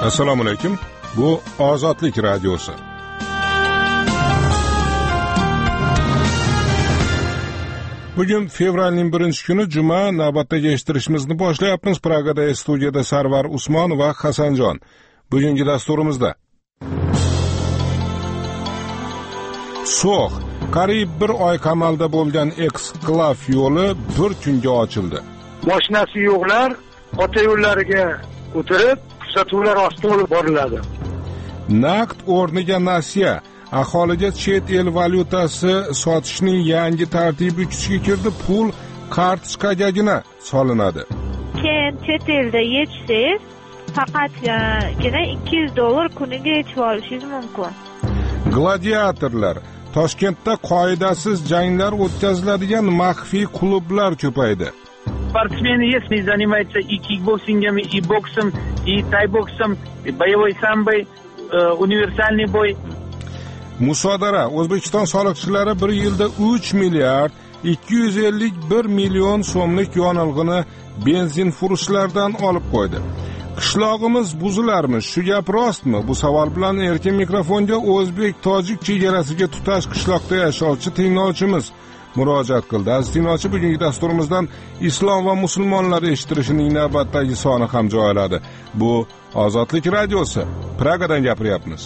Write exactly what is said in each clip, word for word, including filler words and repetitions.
Assalomu alaykum. Bu Ozodlik radiosi. Bugun fevralning birinchi kuni juma, navbatdagi eshittirishimizni boshlayapmiz. Pragada studiyada Sarvar Usmon va Hasanjon. Bugungi dasturimizda So'x, qariyb bir oy qamalda bo'lgan eksklav yo'li bir kunga ochildi. Mashinasi yo'qlar ota yo'llariga o'tirib, kuzatuvlar ostida olib boriladi. Naqd o'rniga nasiya, aholiga chet el valyutasi sotishning yangi tartibi kuchga kirdi. Pul kartochkagagina solinadi. Keyin chet elda yechsangiz, faqatgina ikki yuz dollar kuniga yechib olishingiz mumkin. Gladiatorlar, Toshkentda qoidasiz janglar o'tkaziladigan maxfiy klublar ko'paydi. Спортсмены, если занимаются и кикбоксингом, и боксом, и тайбоксом, и боевой самбой, э, универсальный бой. Musodara, O'zbekiston soliqchilari bir yilda uch milliard ikki yuz ellik bir million so'mlik yonilg'ini benzinfurushlardan olib qo'ydi. Qishlog'imiz buzilarmi? Shu gap rostmi? Bu savol bilan erkin mikrofonga o'zbek-tojik chegarasiga tutash qishloqda yashovchi tinglovchimiz murojaat qildi. Aziz tinglovchi, bugungi dasturimizdan islom va musulmonlar eshittirishining navbatdagi soni ham joyladi. Bu Ozodlik radiosi. Pragadan gapiryapmiz.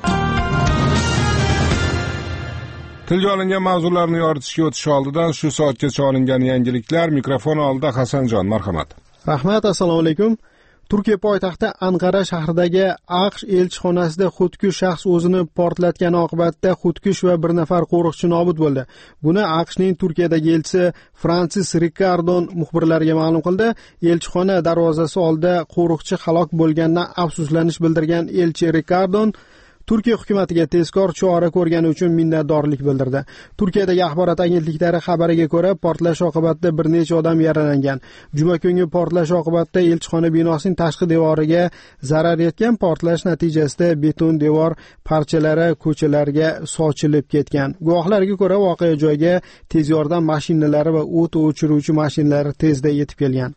Tilga olingan mavzularni yoritishga o'tish oldidan shu soatgacha olingan yangiliklar. Mikrofon oldida Hasanjon, marhamat. Rahmat, assalomu alaykum. Turkiya poytaxti Anqara shahridagi AQSh elchixonasida xudkush shaxs o'zini portlatgani oqibatida xudkush va bir nafar qo'riqchi nobud bo'ldi. Buni AQShning Turkiyadagi elchisi Francis Ricardon muxbirlarga ma'lum qildi. Elchixona darvozasi oldida qo'riqchi halok bo'lganidan afsuslanish bildirgan elchi Ricardon Turkiya hukumatiga tezkor chora ko'rgani uchun minnatdorlik bildirdi. Turkiyadagi axborot agentliklari xabariga ko'ra, portlash oqibatida bir necha odam yaralangan. Juma kungi portlash oqibatida elchixona binosining tashqi devoriga zarar yetgan. Portlash natijasida beton devor parchalari ko'chalarga sochilib ketgan. Guvohlarga ko'ra, voqea joyiga tez yordam mashinalari va o't o'chiruvchi mashinalari tezda yetib kelgan.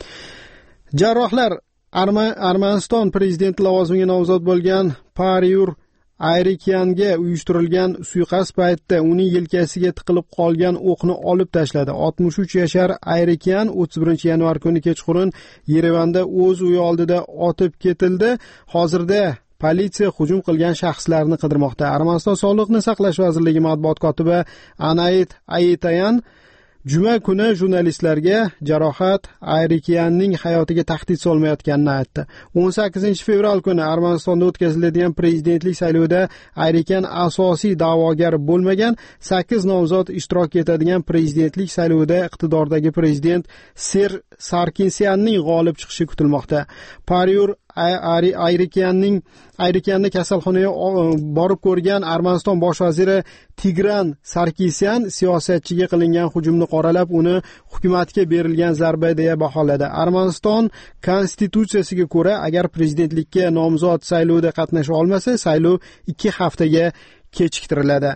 Jarrohlar Armaniston prezidenti lavozimiga nomzod bo'lgan Paryur Ayrikyanga uyushtirilgan suiqasd paytida uning yelkasiga tiqilib qolgan o'qni olib tashladi. oltmish uch yashar Ayrikyan o'ttiz birinchi yanvar kuni kechqurun Yerevanda o'z uyi oldida otib ketildi. Hozirda politsiya hujum qilgan shaxslarni qidirmoqda. Armaniston Sog'liqni saqlash vazirligi matbuot kotibi Anayit Ayitayan Juma kuni jurnalistlarga jarohat Ayrikyanning hayotiga tahdid solmayotganini aytdi. o'n sakkizinchi fevral kuni Armanistonda o'tkaziladigan prezidentlik saylovida Ayrikyan asosiy da'vogar bo'lmagan. sakkiz nomzod ishtirok etadigan prezidentlik saylovida iqtidordagi prezident Ser Sarkinsyanning g'olib chiqishi kutilmoqda. Paryur Ayrikyanning Ayrikyanni kasalxonaga borib ko'rgan Armaniston bosh vaziri Tigran Sarkisyan siyosatchiga qilingan hujumni qoralab, uni hukumatga berilgan zarba deya baholadi. Armaniston konstitutsiyasiga ko'ra, agar prezidentlikka nomzod saylovda qatnasha olmasa, saylov ikki haftaga kechiktiriladi.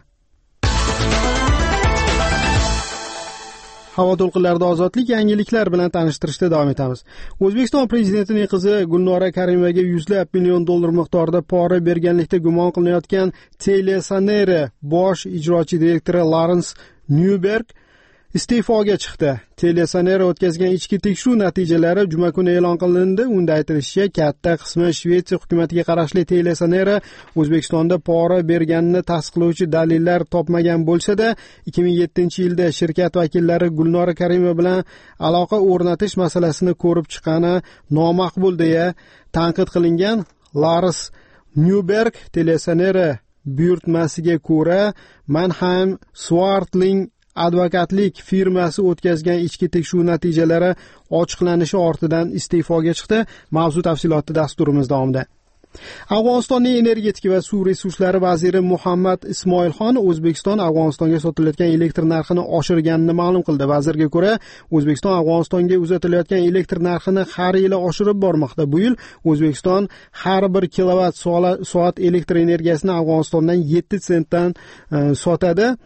Havo to'lqinlarida ozodlik yangiliklar bilan tanishtirishda davom etamiz. O'zbekiston prezidentining qizi Gulnora Karimovaga yuzlab million dollar miqdorida pora berganlikda gumon qilinayotgan Telesanera bosh ijrochi direktori Lawrence Newberg iste'foga chiqdi. Telesanera o'tkazgan ichki tekshiruv natijalari juma kuni e'lon qilindi. Unda aytilishicha, katta qismi Shvetsiya hukumatiga qarashli Telesanera O'zbekistonda pora berganini tasdiqlovchi dalillar topmagan bo'lsa-da, ikki ming yettinchi yilda shirkat vakillari Gulnora Karimova bilan aloqa o'rnatish masalasini ko'rib chiqqani nomaqbul deya tanqid qilingan. Lawrence Newberg Telesanera buyurtmasiga ko'ra, Mannheim Swartling advokatlik firmasi o'tkazgan ichki tekshiruv natijalari ochiqlanishi ortidan iste'foga chiqdi. Mavzu tafsiloti dasturimiz davomida. Afg'onistonning energetika va suv resurslari vaziri Muhammad Ismoilxon O'zbekiston Afg'onistonga sotilayotgan elektr narxini oshirganini ma'lum qildi. Vazirga ko'ra, O'zbekiston Afg'onistonga uzatilayotgan elektr narxini har yili oshirib bormoqda. Bu yil O'zbekiston har bir kilovatt soat elektr energiyasini Afg'onistondan yetti sentdan sotadi.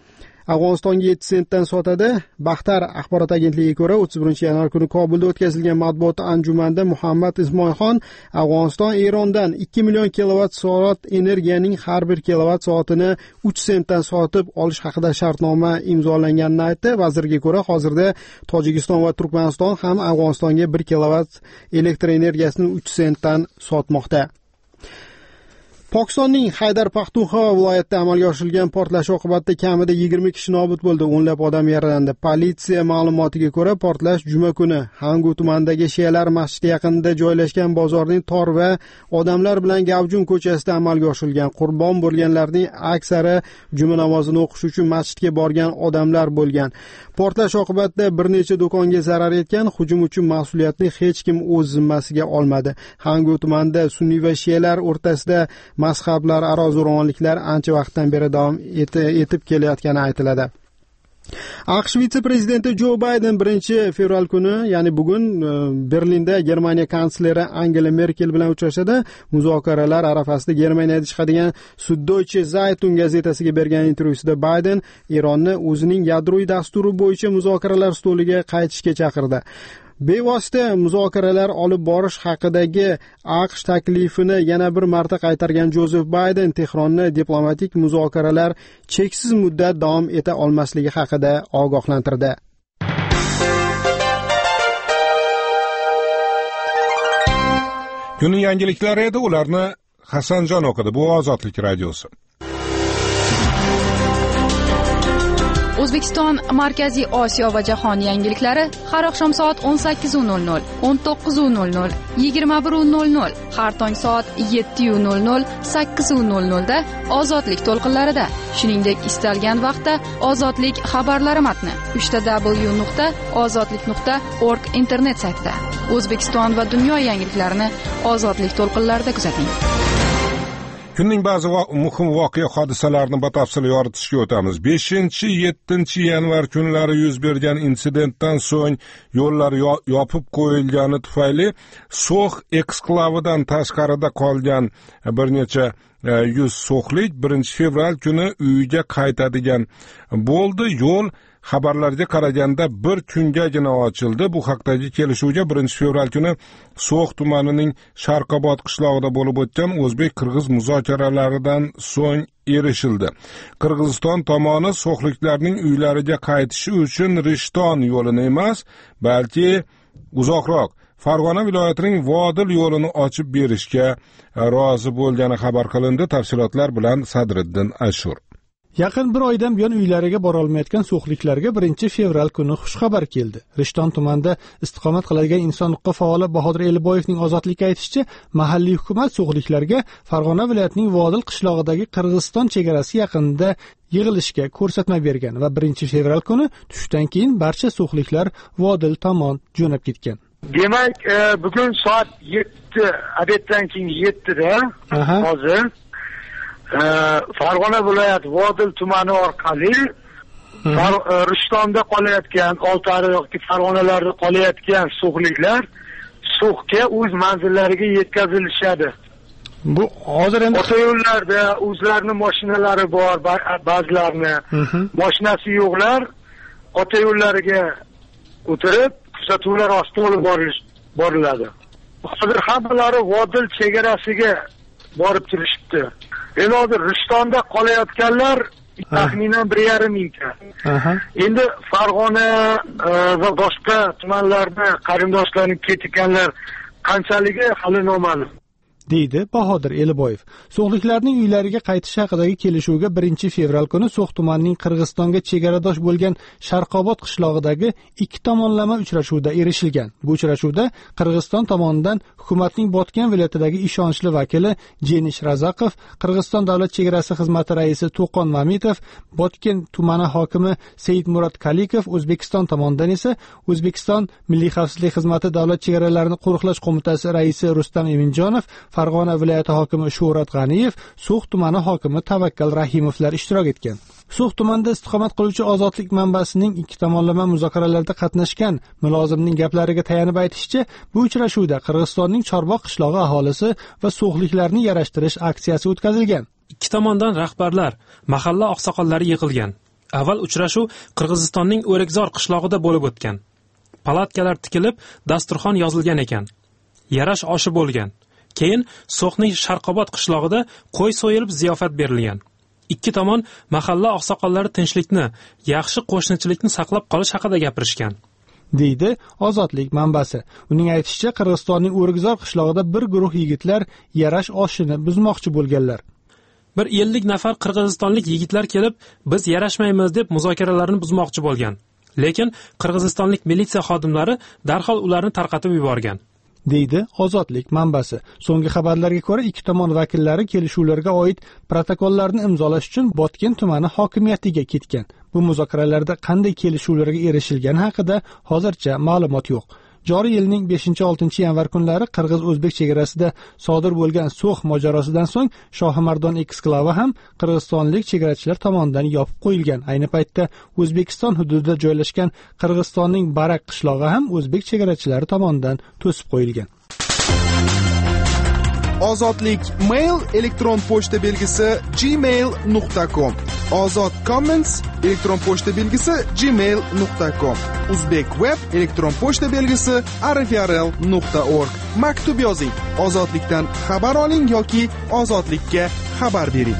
Afg'onistonga yetti sentdan sotadi. Baxtar axborot agentligiga ko'ra, o'ttiz birinchi yanvar kuni Kobulda o'tkazilgan matbuot anjumanda Muhammad Ismoilxon Afg'oniston Erondan ikki million kilovat soat energiyaning har bir kilovat soatini uch sentdan sotib olish haqida shartnoma imzolanganini aytdi. Vazirga ko'ra, hozirda Tojikiston va Turkmaniston ham Afg'onistonga bir kilovat elektr energiyasini uch sentdan sotmoqda. Pokistonning Haydar Paxtunxo viloyatida amalga oshirilgan portlash oqibatida kamida yigirma kishi nobud bo'ldi, o'nlab odam yaralandi. Politsiya ma'lumotiga ko'ra, portlash juma kuni Hangu tumanidagi Shialar masjidi yaqinida joylashgan bozorning tor va odamlar bilan gavjum ko'chasida amalga oshirilgan. Qurbon bo'lganlarning aksari juma namozini o'qish uchun masjidga borgan odamlar bo'lgan. Portlash oqibatida bir necha do'konga zarar yetgan. Hujum uchun mas'uliyatni hech kim o'z zimmasiga olmadi. Hangu tumanida sunniy va shialar o'rtasida mazhablar aro zo'ravonliklar ancha vaqtdan beri davom etib kelayotgani aytiladi. AQSh vitse-prezidenti Jo Bayden birinchi fevral kuni, ya'ni bugun Berlinda Germaniya kansleri Angela Merkel bilan uchrashadi. Muzokaralar arafasida Germaniyada chiqadigan Süddeutsche Zeitung gazetasiga bergan intervyusida Bayden Eronni o'zining yadroviy dasturi bo'yicha muzokaralar stoliga qaytishga chaqirdi. Bevosita muzokaralar olib borish haqidagi AQSh taklifini yana bir marta qaytargan Jozef Bayden Tehronni diplomatik muzokaralar cheksiz muddat davom eta olmasligi haqida ogohlantirdi. Kunning yangiliklari edi, ularni Hasanjon o'qidi. Bu Ozodlik radiosi. O'zbekiston, Markaziy Osiyo va jahon yangiliklari har oqshom soat o'n sakkiz nol nol, o'n to'qqiz nol nol, yigirma bir nol nol, har tong soat yetti nol nol, sakkiz nol nol da Ozodlik to'lqinlarida. Shuningdek, istalgan vaqtda Ozodlik xabarlari matni uch w nuqta ozodlik nuqta org internet saytida. O'zbekiston va dunyo yangiliklarini Ozodlik to'lqinlarida kuzating. Kunning ba'zi muhim voqea hodisalarini batafsil yoritishga o'tamiz. beshinchi yettinchi yanvar kunlari yuz bergan insidentdan so'ng yo'llar yopib qo'yilgani tufayli So'x eksklavidan tashqarida qolgan bir necha yuz so'xlik birinchi fevral kuni uyiga qaytadigan bo'ldi. Yo'l xabarlarga qaraganda bir kungagina ochildi. Bu haqdagi kelishuvga birinchi fevral kuni So'x tumanining Sharqobod qishlog'ida bo'lib o'tgan o'zbek-qirg'iz muzokaralaridan so'ng erishildi. Qirg'iziston tomoni so'xliklarning uylariga qaytishi uchun Rishton yo'lini emas, balki uzoqroq Farg'ona viloyatining Vodil yo'lini ochib berishga rozi bo'lgani xabar qilindi. Tafsilotlar bilan Sadriddin Ashur. Yaqin bir oydan buyon uylariga bora olmayotgan so'xliklarga birinchi fevral kuni xushxabar keldi. Rishton tumanida istiqomat qiladigan inson huquqi faoli Bahodir Eliboyevning Ozodlikka aytishicha, mahalliy hukumat so'xliklarga Farg'ona viloyatining Vodil qishlog'idagi Qirg'iziston chegarasi yaqinida yig'ilishga ko'rsatma bergan va birinchi fevral kuni tushdan keyin barcha so'xliklar Vodil tomon jo'nab ketgan. Demak, bugun soat yetti, adetdan keyin yettida hozir Farg'ona viloyati Vodil tumani orqali Rishtonda qolayotgan, Oltiariq yoki Farg'onalarda qolayotgan so'xliklar So'xga o'z manzillariga yetkazilishadi. Bu hozir endi ota yo'llarda o'zlarining mashinalari bor, ba'zilarini mashinasi yo'qlar ota yo'llariga o'tirib kuzatuvlar ostida olib boriladi. Hozir hammalari Vodil chegarasiga borib turishibdi. Endi hozir Rishtonda qolayotganlar taxminan bir yarim mingta. Endi Farg'ona va boshqa tumanlarda qarindoshlarning ketganlar qanchaligi hali noma'lum, deydi Bahodir Eliboyev. So'xliklarning uylariga qaytish haqidagi kelishuvga birinchi fevral kuni So'x tumanining Qirg'izistonga chegaradosh bo'lgan Sharqobod qishlog'idagi ikki tomonlama uchrashuvda erishilgan. Bu uchrashuvda Qirg'iziston tomonidan hukumatning Botken viloyatidagi ishonchli vakili Jenish Razaqov, Qirg'iziston davlat chegarasi xizmati raisi To'qon Mamitov, Botken tumani hokimi Seyid Murod Kalikov, O'zbekiston tomonidan esa O'zbekiston Milliy xavfsizlik xizmati davlat chegaralarini qo'riqlash qo'mitasi raisi Rustam Eminjonov, Farg'ona viloyati hokimi Shuhrat G'aniyev, So'x tumani hokimi Tavakkal Rahimovlar ishtirok etgan. So'x tumanida istiqomat qiluvchi Ozodlik manbasining ikki tomonlama muzokaralarda qatnashgan mulozimning gaplariga tayanib aytishicha, bu uchrashuvda Qirg'izistonning Chorboq qishlog'i aholisi va so'xliklarni yarashtirish aksiyasi o'tkazilgan. Ikki tomondan rahbarlar, mahalla oqsoqollari yig'ilgan. Avval uchrashuv Qirg'izistonning O'rikzor qishlog'ida bo'lib o'tgan. Palatkalar tikilib, dasturxon yozilgan ekan. Yarash oshi bo'lgan. Keyin So'xning Sharqobod qishlog'ida qo'y so'yilib ziyofat berilgan. Ikki tomon mahalla oqsoqollari tinchlikni, yaxshi qo'shnichilikni saqlab qolish haqida gapirishgan, deydi Ozodlik manbasi. Uning aytishicha, Qirg'izistonning O'rikzor qishlog'ida bir guruh yigitlar yarash oshini buzmoqchi bo'lganlar. Bir ellik nafar qirg'izistonlik yigitlar kelib, biz yarashmaymiz deb muzokaralarni buzmoqchi bo'lgan. Lekin qirg'izistonlik militsiya xodimlari darhol ularni tarqatib yuborgan, deydi Ozodlik manbasi. So'nggi xabarlarga ko'ra, ikki tomon vakillari kelishuvlarga oid protokollarni imzolash uchun Botken tumani hokimiyatiga ketgan. Bu muzokaralarda qanday kelishuvlarga erishilgani haqida hozircha ma'lumot yo'q. Joriy yilning beshinchi oltinchi yanvar kunlari Qirg'iz-O'zbek chegarasida sodir bo'lgan So'x mojarosidan so'ng Shohimardon eksklavi ham qirg'izistonlik chegarachilar tomonidan yopib qo'yilgan. Ayni paytda O'zbekiston hududida joylashgan Qirg'izistonning Barak qishlog'i ham o'zbek chegarachilari tomonidan to'sib qo'yilgan. Ozodlik mail elektron pochta belgisi gmail nuqta com. Ozod comments elektron pochta belgisi gmail nuqta com. Uzbek web elektron pochta belgisi r f r l nuqta org. Maktub yozing, ozodlikdan xabar oling yoki ozodlikka xabar bering.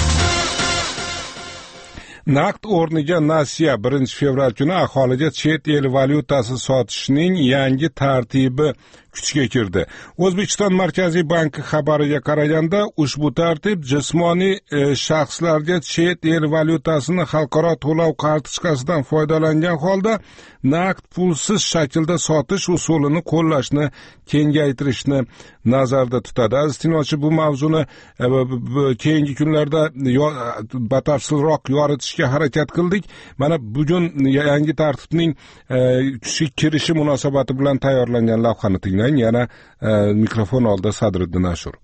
Naqd o'rniga nasiya birinchi fevral kuni aholiga chet el valyutasi sotishning yangi tartibi kuchga kirdi. O'zbekiston Markaziy banki xabariga qaraganda, ushbu tartib jismoniy e, shaxslarga chet el valyutasini xalqaro to'lov kartochkasidan foydalangan holda naqd pulsiz shaklda sotish usulini qo'llashni kengaytirishni nazarda tutadi. Aziz tinglovchi, bu mavzuni e, keyingi kunlarda batafsilroq yoritishga harakat qildik. Mana bugun yangi tartibning e, kuchga kirishi munosabati bilan tayyorlangan lavhani tinglang. Yana e, mikrofon oldida Sadriddin Ashur.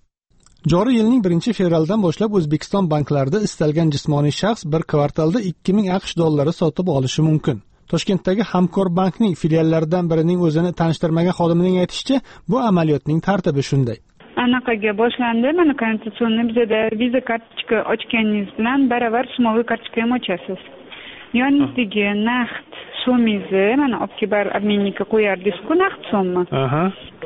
Joriy yilning birinchi fevraldan boshlab O'zbekiston banklarida istalgan jismoniy shaxs bir kvartalda ikki ming aqsh dollari sotib olishi mumkin. Toshkentdagi Hamkor bankning filiallaridan birining o'zini tanishtirmagan xodimining aytishicha, bu amaliyotning tartibi shunday. Anaqaga boshlandi. Mana konstitutsionni bizda viza kartochka ochganingiz bilan baravar sumoviy kartochka ham ochasiz. Yoningizdagi naqd so'mingizni mana opkibar обменникка qo'yardingiz-ku, naqd so'mni. Aha.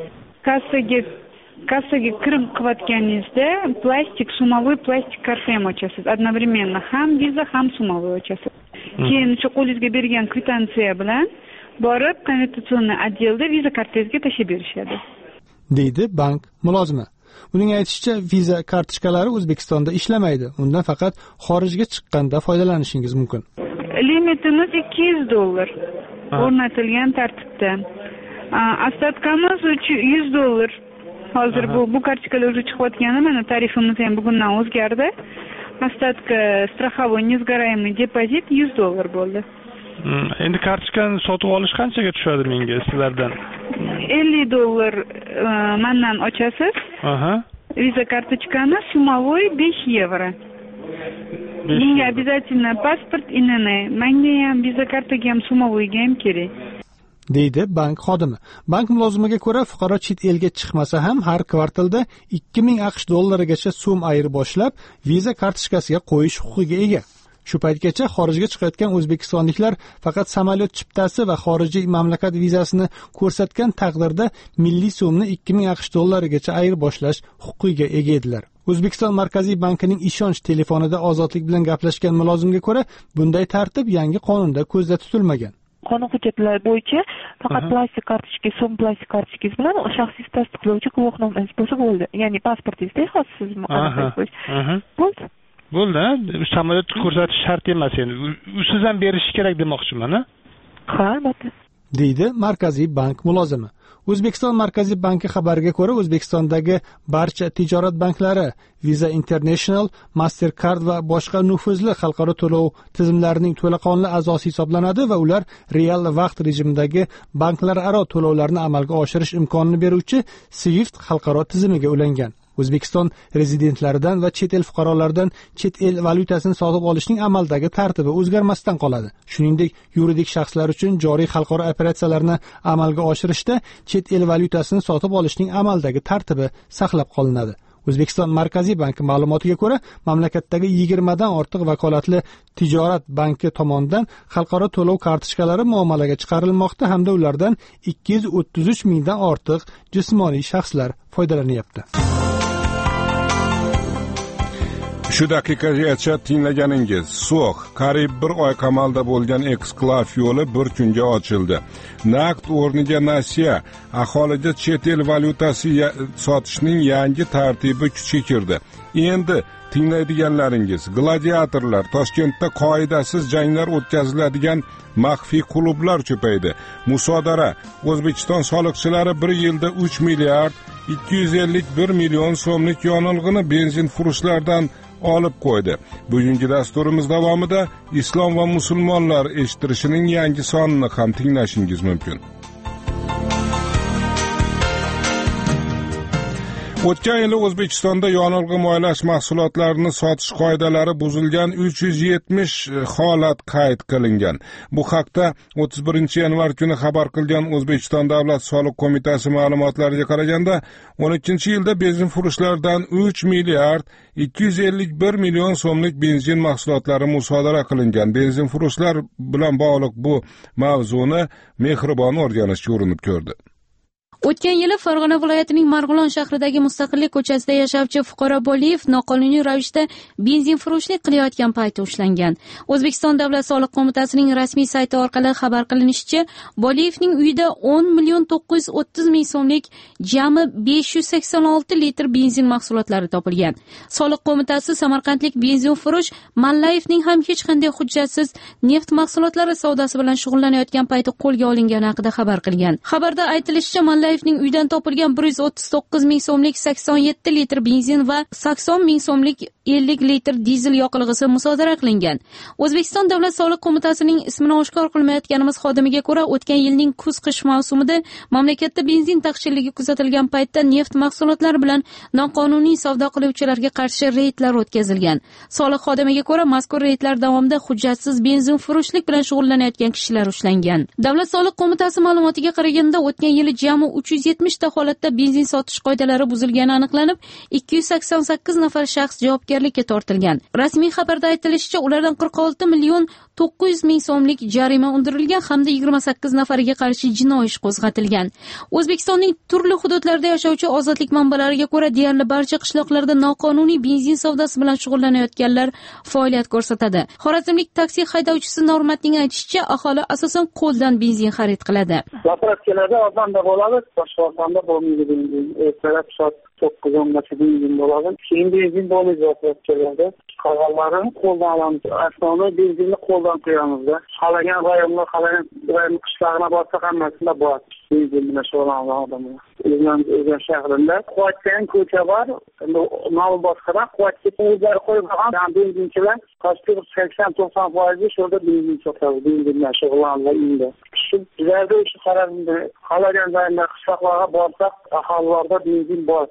Kassaga kassaga kirim qilayotganingizda plastik sumoviy plastik karta ham ochasiz. Одновременно ham viza ham sumoviy ochasiz. Keyin shu qo'lingizga bergan kvitansiya bilan borib konstitutsionni отделda viza kartangizga tashib berishadi, deydi bank mulozimi. Uning aytishicha, viza kartochkalari O'zbekistonda ishlamaydi. Undan faqat xorijga chiqqanda foydalanishingiz mumkin. Limitimiz ikki yuz dollar o'rnatilgan tartibda. Ostatkamiz yuz dollar. Hozir bu bu kartochkalar o'zi chiqayotgani, mana tarifimiz ham bugundan o'zgardi. Ostatka страховой несгораемый депозит yuz dollar bo'ldi. Endi kartochkani sotib olish qanchaga tushadi menga sizlardan? ellik dollar mendan ochasiz. Aha. Viza kartochkani sumovoy besh yevro. Bunga обязательно pasport inini, menga ham viza kartaga ham sumovoyga ham kerak, deydi bank xodimi. Bank mulozimiga ko'ra, fuqaro chet elga chiqmasa ham har kvartalda ikki ming aqsh dollarigacha so'm ayirib boshlab, viza kartochkasiga qo'yish huquqiga ega. Shu paytgacha xorijga chiqayotgan o'zbekistonliklar faqat samolyot chiptasi va xorijiy mamlakat vizasini ko'rsatgan taqdirda milliy so'mni ikki ming aqsh dollarigacha ayirib boshlash huquqiga ega edilar. O'zbekiston Markaziy bankining ishonch telefonida Ozodlik bilan gaplashgan mulozimga ko'ra, bunday tartib yangi qonunda ko'zda tutilmagan. Qonun hujjatlari bo'yicha faqat plastik kartochka, so'm plastik kartochkangiz bilan shaxsiy tasdiqlovchi guvohnomangiz bo'lsa bo'ldi. Ya'ni pasportingizda xossiz muqaddas. Bo'ldi. Bo'ldi, samolyot ko'rsatish shart emas endi. Usiz ham berishi kerak demoqchiman, ha? Ha, albatta, deydi Markaziy bank mulozimi. O'zbekiston Markaziy banki xabariga ko'ra, O'zbekistondagi barcha tijorat banklari Visa International, Mastercard va boshqa nufuzli xalqaro to'lov tizimlarining to'laqonli a'zosi hisoblanadi va ular real vaqt rejimidagi banklararo to'lovlarni amalga oshirish imkonini beruvchi Swift xalqaro tizimiga ulangan. O'zbekiston rezidentlaridan va chet el fuqarolaridan chet el valyutasini sotib olishning amaldagi tartibi o'zgarmasdan qoladi. Shuningdek, yuridik shaxslar uchun joriy xalqaro operatsiyalarni amalga oshirishda chet el valyutasini sotib olishning amaldagi tartibi saqlab qolinadi. O'zbekiston Markaziy banki ma'lumotiga ko'ra, mamlakatdagi yigirmadan ortiq vakolatli tijorat banki tomonidan xalqaro to'lov kartochkalari muomalaga chiqarilmoqda hamda ulardan ikki yuz o'ttiz uch mingdan ortiq jismoniy shaxslar foydalanyapti. Shu daqiqagacha tinglaganingiz So'x qariyb bir oy qamalda bo'lgan eksklav yo'li bir kunga ochildi. Naqd o'rniga nasiya, aholiga chet el valyutasi sotishning yangi tartibi kuchga kirdi. Endi tinglaydiganlaringiz, gladiatorlar, Toshkentda qoidasiz janglar o'tkaziladigan maxfiy klublar ko'paydi. Musodara, O'zbekiston soliqchilari bir yilda uch milliard ikki yuz ellik bir million so'mlik yonilg'ini benzin furushlardan olib qo'ydi. Bugungi dasturimiz davomida islom va musulmonlar eshittirishining yangi sonini ham tinglashingiz mumkin. O'tgan yili O'zbekistonda yonilg'i moylash mahsulotlarini sotish qoidalari buzilgan uch yuz yetmish holat qayd qilingan. Bu haqda o'ttiz birinchi yanvar kuni xabar qilgan O'zbekiston Davlat soliq qo'mitasi ma'lumotlariga qaraganda, o'n ikkinchi yilda benzin furushlaridan uch milliard ikki yuz ellik bir million so'mlik benzin mahsulotlari musodara qilingan. Benzin furushlar bilan bog'liq bu mavzuni Mehribon o'rganishga urinib ko'rdi. O'tgan yili Farg'ona viloyatining Marg'ilon shahridagi Mustaqillik ko'chasida yashovchi fuqaro Boliyev noqonuniy ravishda benzin furushlik qilayotgan paytda ushlangan. O'zbekiston Davlat soliq qo'mitasining rasmiy sayti orqali xabar qilinishicha, Boliyevning uyida o'n million to'qqiz yuz o'ttiz ming so'mlik jami besh yuz sakson olti litr benzin mahsulotlari topilgan. Soliq qo'mitasi samarqandlik benzin furush Mallayevning ham hech qanday hujjatsiz neft mahsulotlari savdosi bilan shug'ullanayotgan payti qo'lga olingani haqida xabar qilgan. Xabarda aytilishicha, Mallayevning uydan topilgan bir yuz o'ttiz to'qqiz ming so'mlik sakson yetti litr benzin va sakson ming so'mlik ellik litr dizel yoqilg'isi musodara qilingan. O'zbekiston Davlat soliq qo'mitasining ismini oshkor qilmayotganimiz xodimiga ko'ra, o'tgan yilning kuz-qish mavsumida mamlakatda benzin taqchilligi kuzatilgan paytda neft mahsulotlari bilan noqonuniy savdo qiluvchilarga qarshi reydlar o'tkazilgan. Soliq xodimiga ko'ra, mazkur reydlar davomida hujjatsiz benzin furushlik bilan shug'ullanayotgan kishilar ushlangan. Davlat soliq qo'mitasi ma'lumotiga qaraganda, o'tgan yili jami uch yuz yetmish ta holatda benzin sotish qoidalari buzilgani aniqlanib, ikki yuz sakson sakkiz nafar shaxs javobgarlikka tortilgan. Rasmiy xabarda aytilishicha, ulardan qirq olti million to'qqiz yuz ming so'mlik jarima undirilgan hamda yigirma sakkiz nafariga qarshi jinoiy ish qo'zg'atilgan. O'zbekistonning turli hududlarida yashovchi ozodlik manbalariga ko'ra, deyarli barcha qishloqlarda noqonuniy benzin savdosi bilan shug'ullanayotganlar faoliyat ko'rsatadi. Xorazmlik taksi haydovchisi Normatning aytishicha, aholi asosan qo'ldan benzin xarid qiladi. Zapravkalarda odamda bo'ladi, boshqa odamda bo'lmaydi benzin. Ertalab soat to'qqiz o'ngacha benzin bo'ladi. Keyin benzin bo'lmaydi zapravkalarda. Qolganlarini qo'ldan olamiz. Aslida benzinni qo'ldan qo'yamizda. Xalagan rayonlar, xalagan rayon qishlog'ina borsa hammasida bor. Benzin bilan shug'ullangan odamlar. O'zgan shahrida Quvatdan ko'cha bor. Nomi boshqadan Quvatga o'zlari qo'yib olgan benzinchilar qashqir sakson to'qson foiz shurda benzin sotadi. Benzin bilan shug'ullanadi. Shu bizlarda o'sha Xorazmda xalagan rayonlar qishloqlarga borsak, aholilarda benzin bor.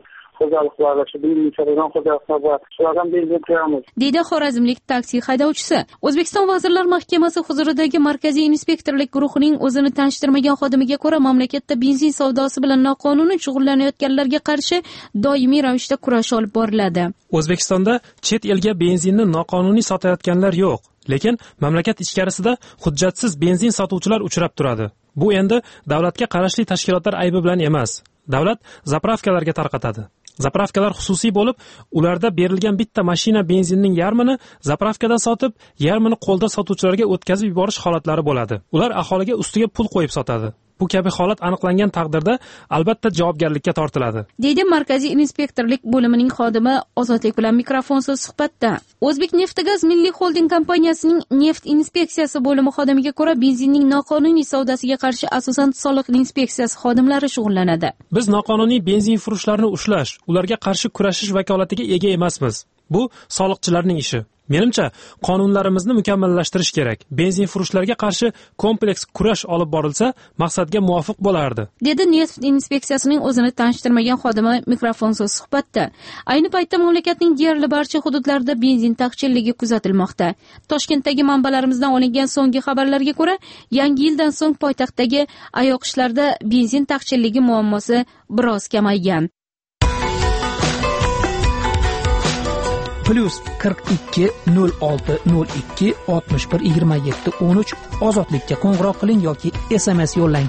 deydi xorazmlik taksi haydovchisi. O'zbekiston Vazirlar Mahkamasi huzuridagi Markaziy inspektorlik guruhining o'zini tanishtirmagan xodimiga ko'ra, mamlakatda benzin savdosi bilan noqonuniy shug'ullanayotganlarga qarshi doimiy ravishda kurash olib boriladi. O'zbekistonda chet elga benzinni noqonuniy sotayotganlar yo'q, lekin mamlakat ichkarisida hujjatsiz benzin sotuvchilar uchrab turadi. Bu endi davlatga qarashli tashkilotlar aybi bilan emas. Davlat zapravkalarga tarqatadi. Zapravkalar xususiy bo'lib, ularda berilgan bitta mashina benzinning yarmini zapravkadan sotib, yarmini qo'lda sotuvchilarga o'tkazib yuborish holatlari bo'ladi. Ular aholiga ustiga pul qo'yib sotadi. Bu kabi holat aniqlangan taqdirda albatta javobgarlikka tortiladi, deydi Markaziy inspektorlik bo'limining xodimi Ozodlik bilan mikrofonsiz suhbatda. O'zbek Neftgaz Milliy xolding kompaniyasining neft inspeksiyasi bo'limi xodimiga ko'ra, benzinning noqonuniy savdosiga qarshi asosan soliq inspeksiyasi xodimlari shug'ullanadi. Biz noqonuniy benzin furushlarini ushlash, ularga qarshi kurashish vakolatiga ega emasmiz. Bu soliqchilarning ishi. Menimcha, qonunlarimizni mukammallashtirish kerak. Benzin furushlarga qarshi kompleks kurash olib borilsa, maqsadga muvofiq bo'lardi, dedi neft inspeksiyasining o'zini tanishtirmagan xodimi mikrofonsiz suhbatda. Ayni paytda mamlakatning deyarli barcha hududlarida benzin taqchilligi kuzatilmoqda. Toshkentdagi manbalarimizdan olingan so'nggi xabarlarga ko'ra, yangi yildan so'ng poytaxtdagi ayoqishlarda benzin taqchilligi muammosi biroz kamaygan. plyus qirq ikki nol olti nol ikki oltmish bir yigirma yetti o'n uch ozodlikka qo'ng'iroq qiling yoki S M S yo'llang.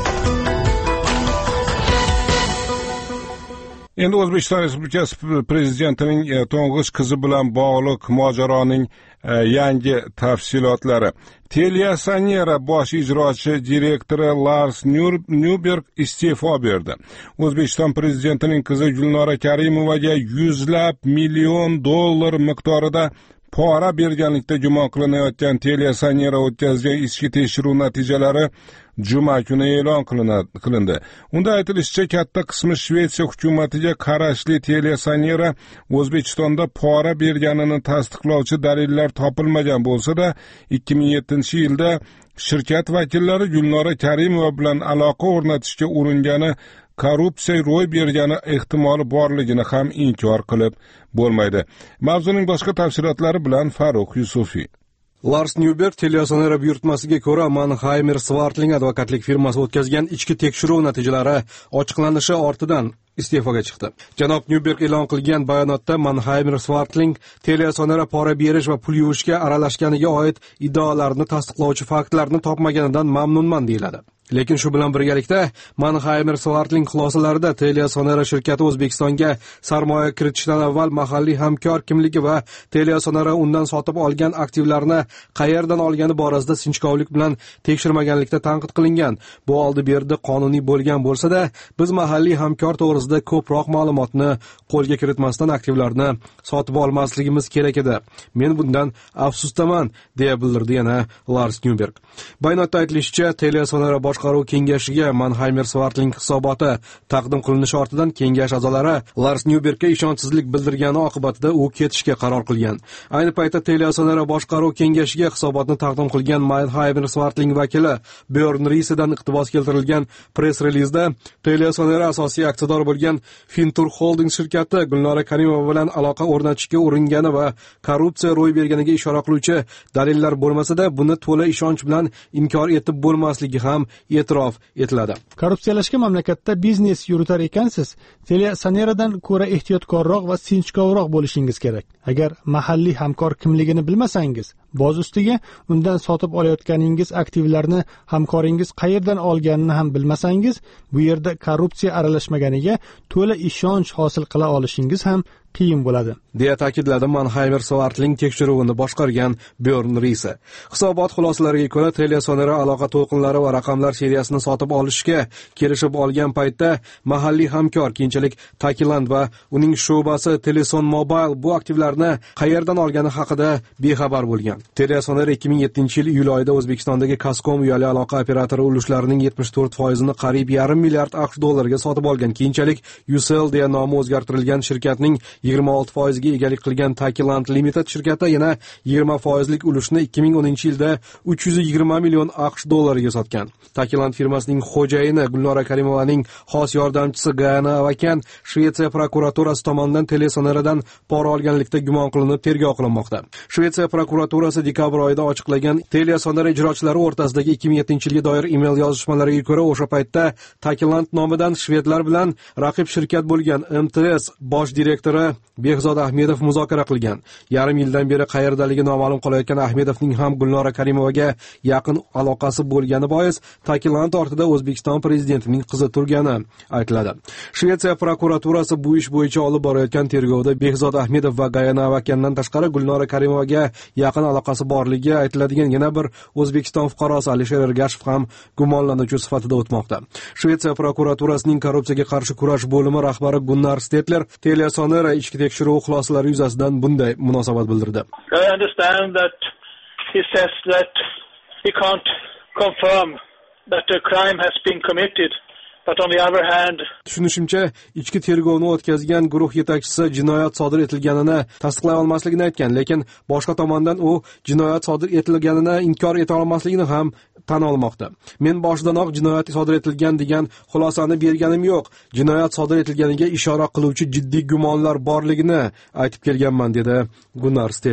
Endi O'zbekiston Respublikasi Prezidentining to'ng'ich qizi bilan bog'liq mojaroning yangi tafsilotlari. Telesanera bosh ijrochi direktori Lars Nyuberg iste'fo berdi. O'zbekiston Prezidentining qizi Gulnora Karimovaga yuzlab million dollar miqdorida pora berganlikda gumon qilinayotgan Telesanera o'tkazgan ichki tekshiruv natijalari juma kuni e'lon qilindi. Unda aytilishicha, katta qismi Shvetsiya hukumatiga qarashli Telesanera O'zbekistonda pora berganini tasdiqlovchi dalillar topilmagan bo'lsa-da, ikki ming yettinchi yilda shirkat vakillari Gulnora Karimova bilan aloqa o'rnatishga uringani, korrupsiya ro'y bergani ehtimoli borligini ham inkor qilib bo'lmaydi. Mavzuning boshqa tafsilotlari bilan Farruh Yusufiy. Lars Nyuberg Telesanera buyurtmasiga ko'ra Mannheimer Swartling advokatlik firmasi o'tkazgan ichki tekshiruv natijalari ochiqlanishi ortidan iste'foga chiqdi. Janob Nyuberg e'lon qilgan bayonotda Mannheimer Swartling Telesanera pora berish va pul yuvishga aralashganiga oid iddaolarni tasdiqlovchi faktlarni topmaganidan mamnunman deyiladi. Lekin shu bilan birgalikda Mannheimer Swartling xulosalarida Telesanera shirkati O'zbekistonga sarmoya kiritishdan avval mahalliy hamkor kimligi va Telesanera undan sotib olgan aktivlarni qayerdan olgani borasida sinchkovlik bilan tekshirmaganlikda tanqid qilingan. Bu oldi berdi qonuniy bo'lgan bo'lsa-da, biz mahalliy hamkor to'g'risida ko'proq ma'lumotni qo'lga kiritmasdan aktivlarni sotib olmasligimiz kerak edi. Men bundan afsusdaman, deya bildirdi yana Lars Nyuberg. Bayonotda aytilishicha, Telesanera boshqaruv kengashiga Mannheimer Swartling hisoboti taqdim qilinishi ortidan kengash a'zolari Lars Nyubergga ishonchsizlik bildirgani oqibatida u ketishga qaror qilgan. Ayni paytda Telesanera boshqaruv kengashiga hisobotni taqdim qilgan Mannheimer Swartling vakili Björn Risedan iqtibos keltirilgan press-relizda Telesanera asosiy aksiyador bo'lgan Fintur Holding shirkati Gulnora Karimova bilan aloqa o'rnatishga uringani va korrupsiya ro'y berganiga ishora qiluvchi dalillar bo'lmasa-da, buni to'la ishonch bilan inkor etib bo'lmasligi ham e'tirof etiladi. Korrupsiyalashga mamlakatda biznes yuritar ekansiz, Telesaneradan ko'ra ehtiyotkorroq va sinchkovroq bo'lishingiz kerak. Agar mahalliy hamkor kimligini bilmasangiz, boz ustiga undan sotib olayotganingiz aktivlarni hamkoringiz qayerdan olganini ham bilmasangiz, bu yerda korrupsiya aralashmaganiga to'la ishonch hosil qila olishingiz ham qiyin bo'ladi, deya ta'kidladi Mannheimer Swartling tekshiruvini boshqargan Björn Rise. Hisobot xulosalariga ko'ra, Telesanera aloqa to'lqinlari va raqamlar seriyasini sotib olishga kelishib olgan paytda mahalliy hamkor, keyinchalik Takiland va uning sho'basi Teleson Mobile bu aktivlarni qayerdan olgani haqida bexabar bo'lgan. Telesanera ikki ming yettinchi yil iyul oyida O'zbekistondagi Kascom uyali aloqa operatori ulushlarining yetmish to'rt foizini qariyb yarim milliard AQSh dollariga sotib olgan. Keyinchalik Ucell deya nomi o'zgartirilgan shirkatning yigirma olti foizga egalik qilgan Takiland Limited shirkati yana yigirma foizlik ulushni ikki ming o'ninchi yilda uch yuz yigirma million AQSh dollariga sotgan. Takiland firmasining xo'jayini Gulnora Karimovaning xos yordamchisi Gayana Avakan Shvetsiya prokuraturasi tomonidan Telesaneradan pora olganlikda gumon qilinib tergov qilinmoqda. Shvetsiya prokuraturasi dekabr oyida ochiqlagan Telesanera ijrochilari o'rtasidagi ikki ming yettinchi yilga doir email yozishmalariga ko'ra, o'sha paytda Takiland nomidan shvedlar bilan raqib shirkat bo'lgan M T S bosh direktori Behzod Ahmedov muzokara qilgan. Yarim yildan beri qayerdaligi noma'lum qolayotgan Ahmedovning ham Gulnora Karimovaga yaqin aloqasi bo'lgani bois Takiland ortida O'zbekiston prezidentining qizi turgani aytiladi. Shvetsiya prokuraturasi bu ish bo'yicha olib borayotgan tergovda Behzod Ahmedov va Gayana Avakandan tashqari Gulnora Karimovaga yaqin aloqasi borligi aytiladigan yana bir O'zbekiston fuqarosi Alisher Ergashev ham gumonlanuvchi sifatida o'tmoqda. Shvetsiya prokuraturasining korrupsiyaga qarshi kurash bo'limi rahbari Gunnar Stetler Telesanera ichki tekshiruv xulosalari yuzasidan bunday munosabat bildirdi. I understand that he says that he can't confirm that a crime has been committed. But on the other hand, tushunishimcha, ichki tergovni o'tkazgan guruh yetakchisi jinoyat sodir etilganini tasdiqlay olmasligini aytgan, lekin boshqa tomondan u jinoyat sodir etilganini inkor eta olmasligini ham tan olmoqda. Men boshidanoq jinoyat sodir etilgan degan xulosani berganim yo'q. Jinoyat sodir etilganiga ishora qiluvchi jiddiy gumonlar borligini aytib kelganman, dedi Gunnar Stetler.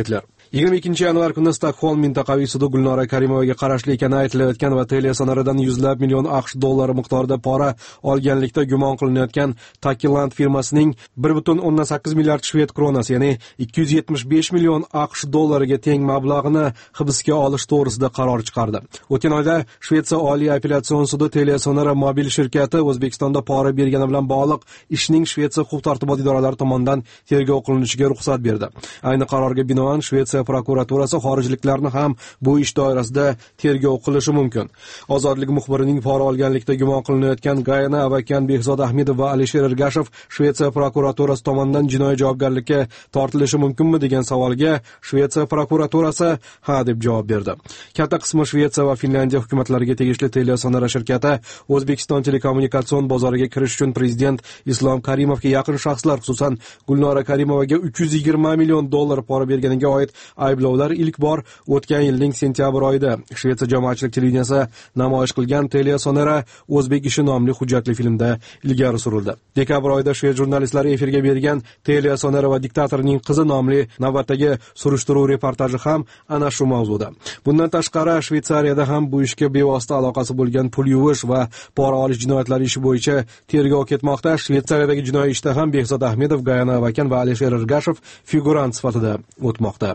yigirma ikkinchi yanvar kuni Stokholm mintaqaviy sudi Gulnora Karimovaga qarashli ekani aytilayotgan va Teliasonaradan yuzlab million AQSh dollari miqdorida pora olganlikda gumon qilinayotgan Takiland firmasining bir butun o'ndan sakkiz milliard shved kronasi, ya'ni ikki yuz yetmish besh million AQSh dollariga teng mablag'ini hibsga olish to'g'risida qaror chiqardi. O'tgan oyda Shvetsiya Oliy apellyatsiyon sudi Teliasonara mobil shirkati O'zbekistonda pora bergani bilan bog'liq ishning Shvetsiya huquq-tartibot idoralari tomonidan tergov qilinishiga ruxsat berdi. Ayni qarorga binoan Shvetsiya prokuraturasi xorijliklarni ham bu ish doirasida tergov qilishi mumkin. Ozodlik muxbirining pora olganlikda gumon qilinayotgan Gayana Avakan, Behzod Ahmedov va Alisher Ergashev Shvetsiya prokuraturasi tomonidan jinoiy javobgarlikka tortilishi mumkinmi degan savolga Shvetsiya prokuraturasi ha deb javob berdi. Katta qismi Shvetsiya va Finlandiya hukumatlariga tegishli Teliasonara shirkati O'zbekiston telekommunikatsion bozoriga kirish uchun prezident Islom Karimovga yaqin shaxslar, xususan Gulnora Karimovaga uch yuz yigirma million dollar pora berganiga oid ayblovlar ilk bor o'tgan yilning sentyabr oyida Shvetsiya jamoatchilik televideniyasi namoyish qilgan Teliasonara O'zbek ishi nomli hujjatli filmda ilgari surildi. Dekabr oyida shved jurnalistlari efirga bergan Teliasonara va diktatorning qizi nomli navbatdagi surishtiruv reportaji ham ana shu mavzuda. Bundan tashqari Shvetsariyada ham bu ishga bevosita aloqasi bo'lgan pul yuvish va pora olish jinoyatlari ishi bo'yicha tergov ketmoqda. Shvetsariyadagi jinoiy ishda ham Behzod Ahmedov, Gayana Avakan va Alisher Ergashev figurant sifatida o'tmoqda.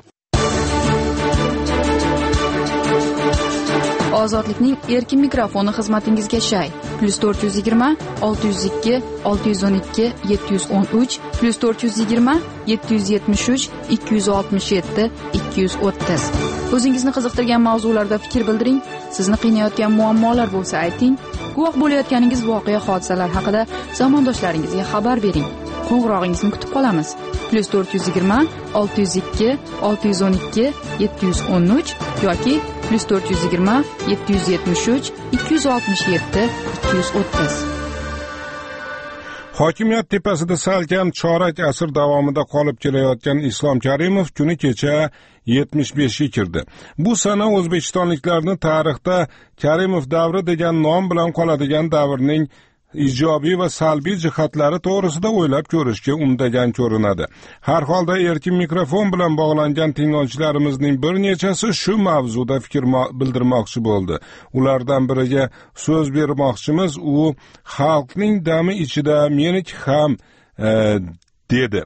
Ozodlikning erkin mikrofoni xizmatingizga shay. plus to'rt yuz yigirma olti yuz ikki olti yuz o'n ikki yetti yuz o'n uch plus to'rt yuz yigirma yetti yuz yetmish uch ikki yuz oltmish yetti ikki yuz o'ttiz. O'zingizni qiziqtirgan mavzularda fikr bildiring. Sizni qiynayotgan muammolar bo'lsa ayting. Guvoh bo'layotganingiz voqea hodisalar haqida zamondoshlaringizga xabar bering. Qo'ng'irog'ingizni kutib qolamiz. plus to'rt yuz yigirma olti yuz ikki olti yuz o'n ikki yetti yuz o'n uch yoki plus to'rt yuz yigirma yetti yuz yetmish uch ikki yuz oltmish yetti ikki yuz o'ttiz. Hokimiyat tepasida salkam chorak asr davomida qolib kelayotgan Islom Karimov kuni kecha yetmish beshga kirdi. Bu sana o'zbekistonliklarning tarixda Karimov davri degan nom bilan qoladigan davrning ijobiy va salbiy jihatlari to'g'risida o'ylab ko'rishga undagan ko'rinadi. Har holda erkin mikrofon bilan bog'langan tinglovchilarimizning bir nechasi shu mavzuda fikr bildirmoqchi bo'ldi. Ulardan biriga so'z bermoqchimiz, u xalqning dami ichida meniki ham e, dedi.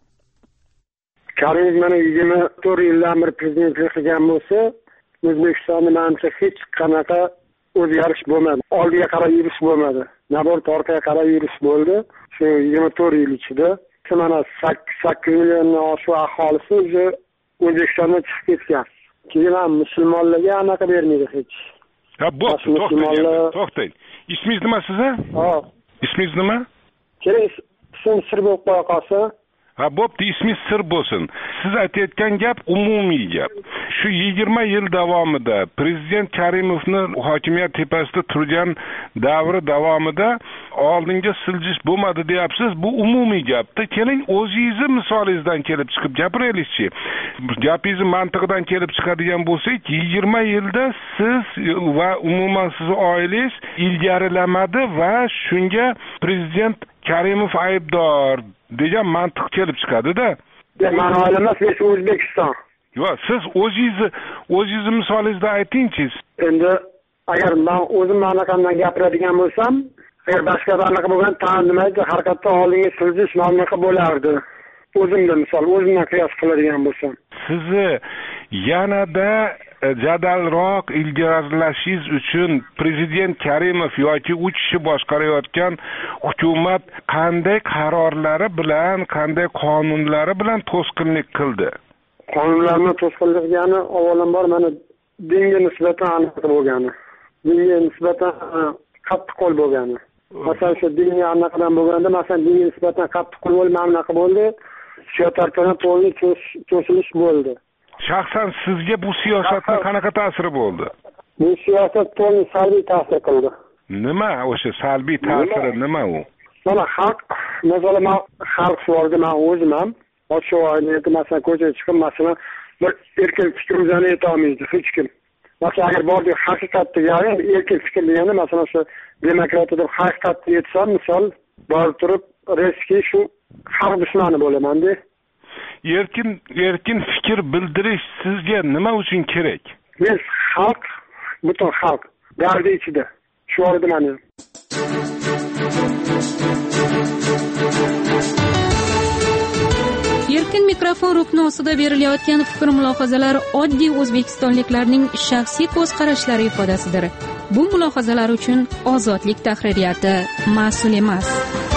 Karimov mana yigirma to'rt yildan beri prezidentlik qilgan bo'lsa, O'zbekistonda menimcha hech qanaqa o'zgarish bo'lmadi. Oldiga qarab yurish bo'lmadi. Nabor orqaga qarab yurish bo'ldi. Shu yigirma to'rt yil ichida mana sakkiz milliondan oshiq aholisi o'zi O'zbekistondan chiqib ketgan. Keyin ham musulmonlarga anaqa bermaydi hech. Ha, bo'pti, to'xtang. To'xtang. Ismingiz nima sizni? Ha. Ismingiz nima? Kerak, ism sir bo'lib qo'ya qolsa. Ha, bo'pti, ismingiz sir bo'lsin. Siz aytayotgan gap umumiy gap. Shu yigirma yil davomida prezident Karimovni hokimiyat tepasida turgan davri davomida oldinga siljish bo'lmadi deyapsiz. Bu umumiy gapda. Keling, o'zingizni misolingizdan kelib chiqib gapiraylikchi. Gapingizni mantiqidan kelib chiqadigan bo'lsak, yigirma yilda siz va umuman sizning oilangiz ilgarilamadi va shunga prezident Karimov aybdor degan mantiq kelib chiqadi-da. Men oilamas, men O'zbekiston. Yo'q, siz o'zingizni o'zingizni misolingizda aytingchi. Endi agar men o'zim anaqamdan gapiradigan bo'lsam, agar boshqa anaqa bo'lgan ta'minlaydi, harakatda oldinga siljish ma'noga bo'lardi. O'zimda misol, o'zimdan qiyos qiladigan bo'lsam. Sizni yanada jadalroq ilgarilashingiz uchun prezident Karimov yoki u kishi boshqarayotgan hukumat qanday qarorlari bilan, qanday qonunlari bilan to'sqinlik qildi? Qonunlarni to'sqinlik qilgani avvalambor mana dinga nisbatan aniq bo'lgani. Dinga nisbatan qattiq qo'l bo'lgani. Masalan, shu dinga anaqadan bo'lganda, masalan, dinga nisbatan qattiq qo'l bo'lib, mamlaqa bo'ldi. Shu tarafdan to'g'ri to'silish bo'ldi. Shaxsan sizga bu siyosatning qanaqa ta'siri bo'ldi? Bu siyosat to'g'ri salbiy ta'sir qildi. Nima o'sha salbiy ta'siri nima u? Mana xalq, masalan, men xalq suvoriga men o'zim ham ochiq oynada masalan ko'chaga chiqib, masalan, bir erkin fikrimizani aytolmaydi hech kim. Masalan, agar bordik haqiqatni, ya'ni erkin fikr deganda, masalan, shu demokratiya deb haqiqatni aytsam, misol, borib turib, reski shu xalq dushmani bo'laman-da. erkin erkin fikr bildirish sizga nima uchun kerak? Men xalq, butun xalq dardi ichida. Shu orada meni erkin mikrofon rukni ostida berilayotgan fikr mulohazalar oddiy o'zbekistonliklarning shaxsiy ko'z qarashlari ifodasidir. Bu mulohazalar uchun ozodlik tahririyati mas'ul emas.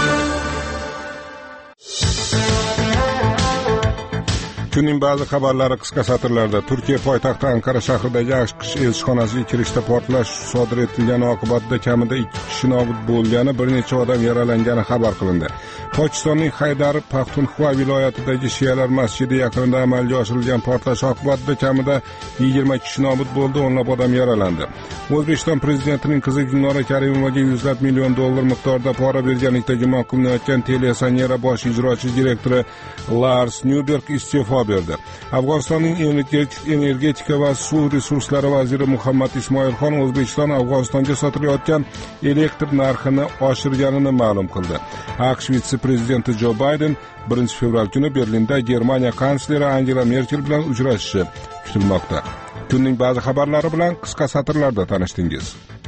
Kunning ba'zi xabarlari qisqa satrlarda. Turkiya poytaxti Ankara shahridagi AQSh elchixonasiga kirishda portlash sodir etilgani oqibatida kamida ikki kishi nobud bo'lgani, bir necha odam yaralangani xabar qilindi. Pokistonning Haydar Paxtunxva viloyatidagi shiyalar masjidi yaqinida amalga oshirilgan portlash oqibatida kamida yigirma kishi nobud bo'ldi, o'nlab odam yaralandi. O'zbekiston prezidentining qizi Gulnora Karimovaga yuzlab million dollar miqdorida pora berganlikda gumon qilinayotgan Telesanera bosh ijrochi direktori Lars Nyberg iste'fo berdi. Afg'onistonning energetika va suv resurslari vaziri Muhammad Ismoilxon O'zbekiston Afg'onistonga sotilayotgan elektr narxini oshirganini ma'lum qildi. AQSh vitse-prezidenti Jo Bayden birinchi fevral kuni Berlinda Germaniya kansleri Angela Merkel bilan uchrashishi kutilmoqda. Kunning ba'zi xabarlari bilan qisqa satrlarda tanishdingiz.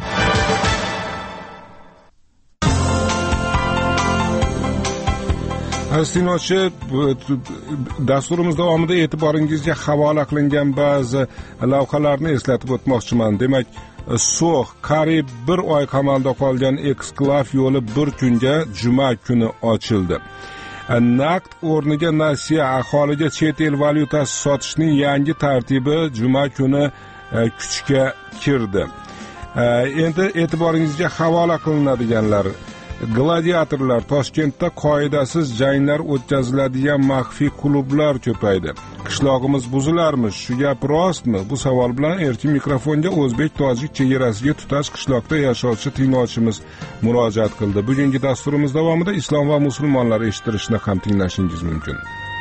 Asinochi dasturimiz davomida e'tiboringizga havola qilingan ba'zi lavhalarni eslatib o'tmoqchiman. Demak, So'x qariyb bir oy qamalda qolgan eksklav yo'li bir kunga juma kuni ochildi. Naqd o'rniga nasiya aholiga chet el valyutasi sotishning yangi tartibi juma kuni kuchga kirdi. Endi e'tiboringizga havola qilinadiganlar: gladiatorlar, Toshkentda qoidasiz janglar o'tkaziladigan maxfiy klublar ko'paydi. Qishlog'imiz buzilarmi? Shu gap rostmi? Bu savol bilan erkin mikrofonga o'zbek-tojik chegarasiga tutash qishloqda yashovchi tinglovchimiz murojaat qildi. Bugungi dasturimiz davomida islom va musulmonlar eshittirishni ham tinglashingiz mumkin.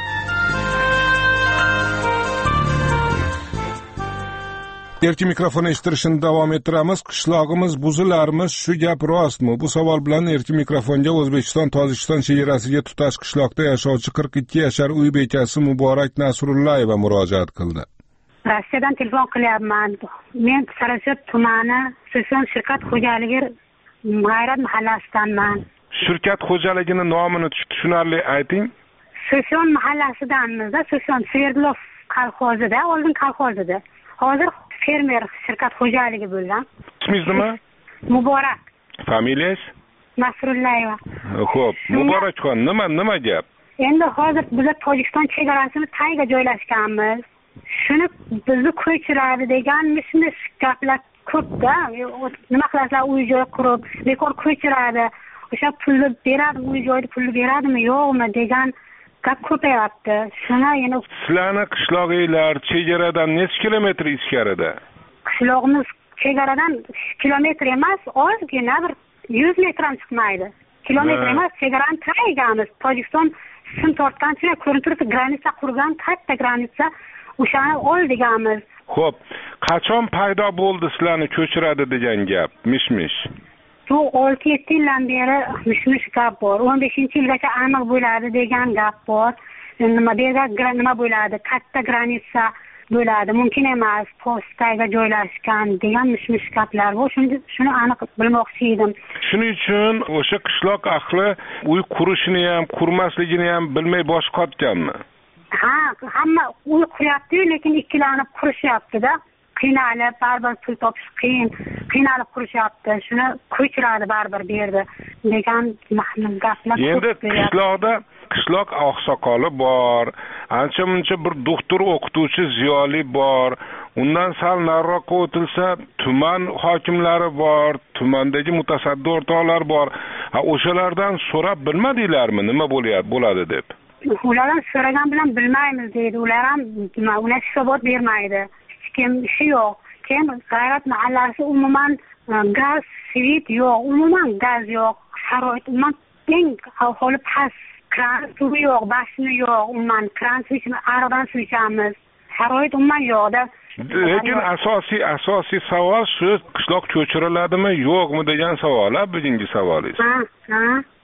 Erkin mikrofon eshittirishni davom ettiramiz. Qishlog'imiz buzilarmi? Shu gap rostmi? Bu savol bilan erkin mikrofonga O'zbekiston-Tojikiston chegarasiga tutash qishloqda yashovchi qirq ikki yashar uy bekasi Muborak Nasrullayeva murojaat qildi. Rossiyadan telefon qilyapman. Men Sarasot tumani So'son shirkat xo'jaligi G'ayrat mahallasidanman. Shirkat xo'jaligini nomini tushunarli ayting. So'son mahallasidanmiz, So'son Sverdlov kolxozida, oldin kolxozida. Hozir fermer shirkat xo'jaligi bo'lgan. Ismingiz nima? Muborak. Familiyangiz? Nasrullayeva. Xo'p, Muborakxon, nima nima gap? Endi hozir biz Tojikiston chegarasini tagiga joylashganmiz. Shuni bizni ko'chiradi degan mish-mish gaplar ko'pda. Nima qilasizlar, uy joy qurib, bekor ko'chiradi. O'sha pulni beradimi, uy joyni pulni beradimi, yo'qmi degan gap ko'payapti. Shuna yana sizlarning qishlog'inglar chegaradan necha kilometr ichkarida? Qishlog'imiz chegaradan kilometr emas, ozgina bir yuz metr ham chiqmaydi. Kilometr emas, chegaradan tagigamiz. Tojikiston sim tortgancha ko'rinib turibdi, granitsa qurgan, katta granitsa, o'shani oldigamiz. Xo'p, qachon paydo bo'ldi sizlarni ko'chiradi degan gap? Mish-mish. Bu olti yetti yildan beri mish-mish gap bor. o'n beshinchi yilgacha aniq bo'ladi degan gap bor. Nima deyga nima bo'ladi? Katta granitsa bo'ladi, mumkin emas, postaga joylashgan degan mish-mish gaplar bor. Shuni shuni aniq bilmoqchi edim. Shuning uchun o'sha qishloq ahli uy qurishini ham, qurmasligini ham bilmay bosh qotganmi? Ha, hamma uy quryapti, lekin ikkilanib qurishyapti-da. Qiynalib, baribir pul topish qiyin, qiynalib qurishyapti. Shuni ko'chiradi baribir berdi degan gaplar. Endi qishloqda qishloq oqsoqoli bor, ancha muncha bir doktor o'qituvchi ziyoli bor. Undan sal nariroqqa o'tilsa tuman hokimlari bor, tumandagi mutasaddi o'rtoqlar bor. Ha, o'shalardan so'rab bilmadinglarmi nima bo'lyapti, bo'ladi deb? Ulardan so'ragan bilan bilmaymiz deydi. Ular ham ular hisobot bermaydi. Kim ishi yo'q. Keyin G'ayrat mahallasi umuman gaz, svet yo'q, umuman gaz yo'q. Sharoit umuman eng aholi past. Kran suvi yo'q, bashni yo'q, umuman kran suv ichamiz, ariqdan suv ichamiz. Sharoit umuman yo'qda. Lekin asosiy asosiy savol shu, qishloq ko'chiriladimi, yo'qmi degan savol, bugungi savolingiz. Ha, ha.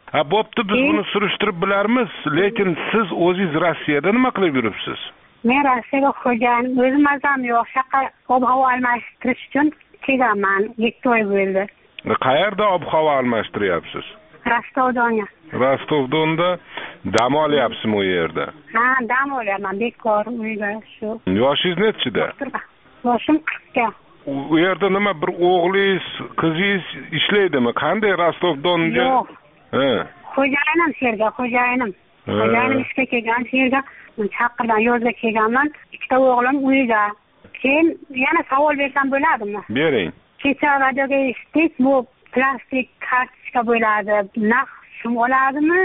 ha bo'pti, biz buni surishtirib bilarmiz, lekin siz o'zingiz Rossiyada nima qilib yuribsiz? Men Rossiyaga xo'jayin, o'zim mazam yo'q, shaqa ob-havo almashtirish uchun kelganman, yetti oy bo'ldi. Qayerda ob-havo almashtiryapsiz? Rostov-Donga. Rostov-Donda dam olyapsizmi u yerda? Ha, dam olyapman, bekor uyda shu. Yoshingiz nechida? Yoshim qirqda. U yerda nima bir o'g'lingiz, qizingiz ishlaydimi? Qanday Rostov-Donga? Yo'q. Ha. Xo'jayinim sherga, xo'jayinim. Xo'jayinim ishga kelgan, sherga chaqirdan yozga kelganman. Ikkita o'g'lim uyda. Keyin yana savol bersam bo'ladimi? Bering. Kecha radioga eshitdik, bu plastik kartochka bo'ladi. Naq shum oladimi?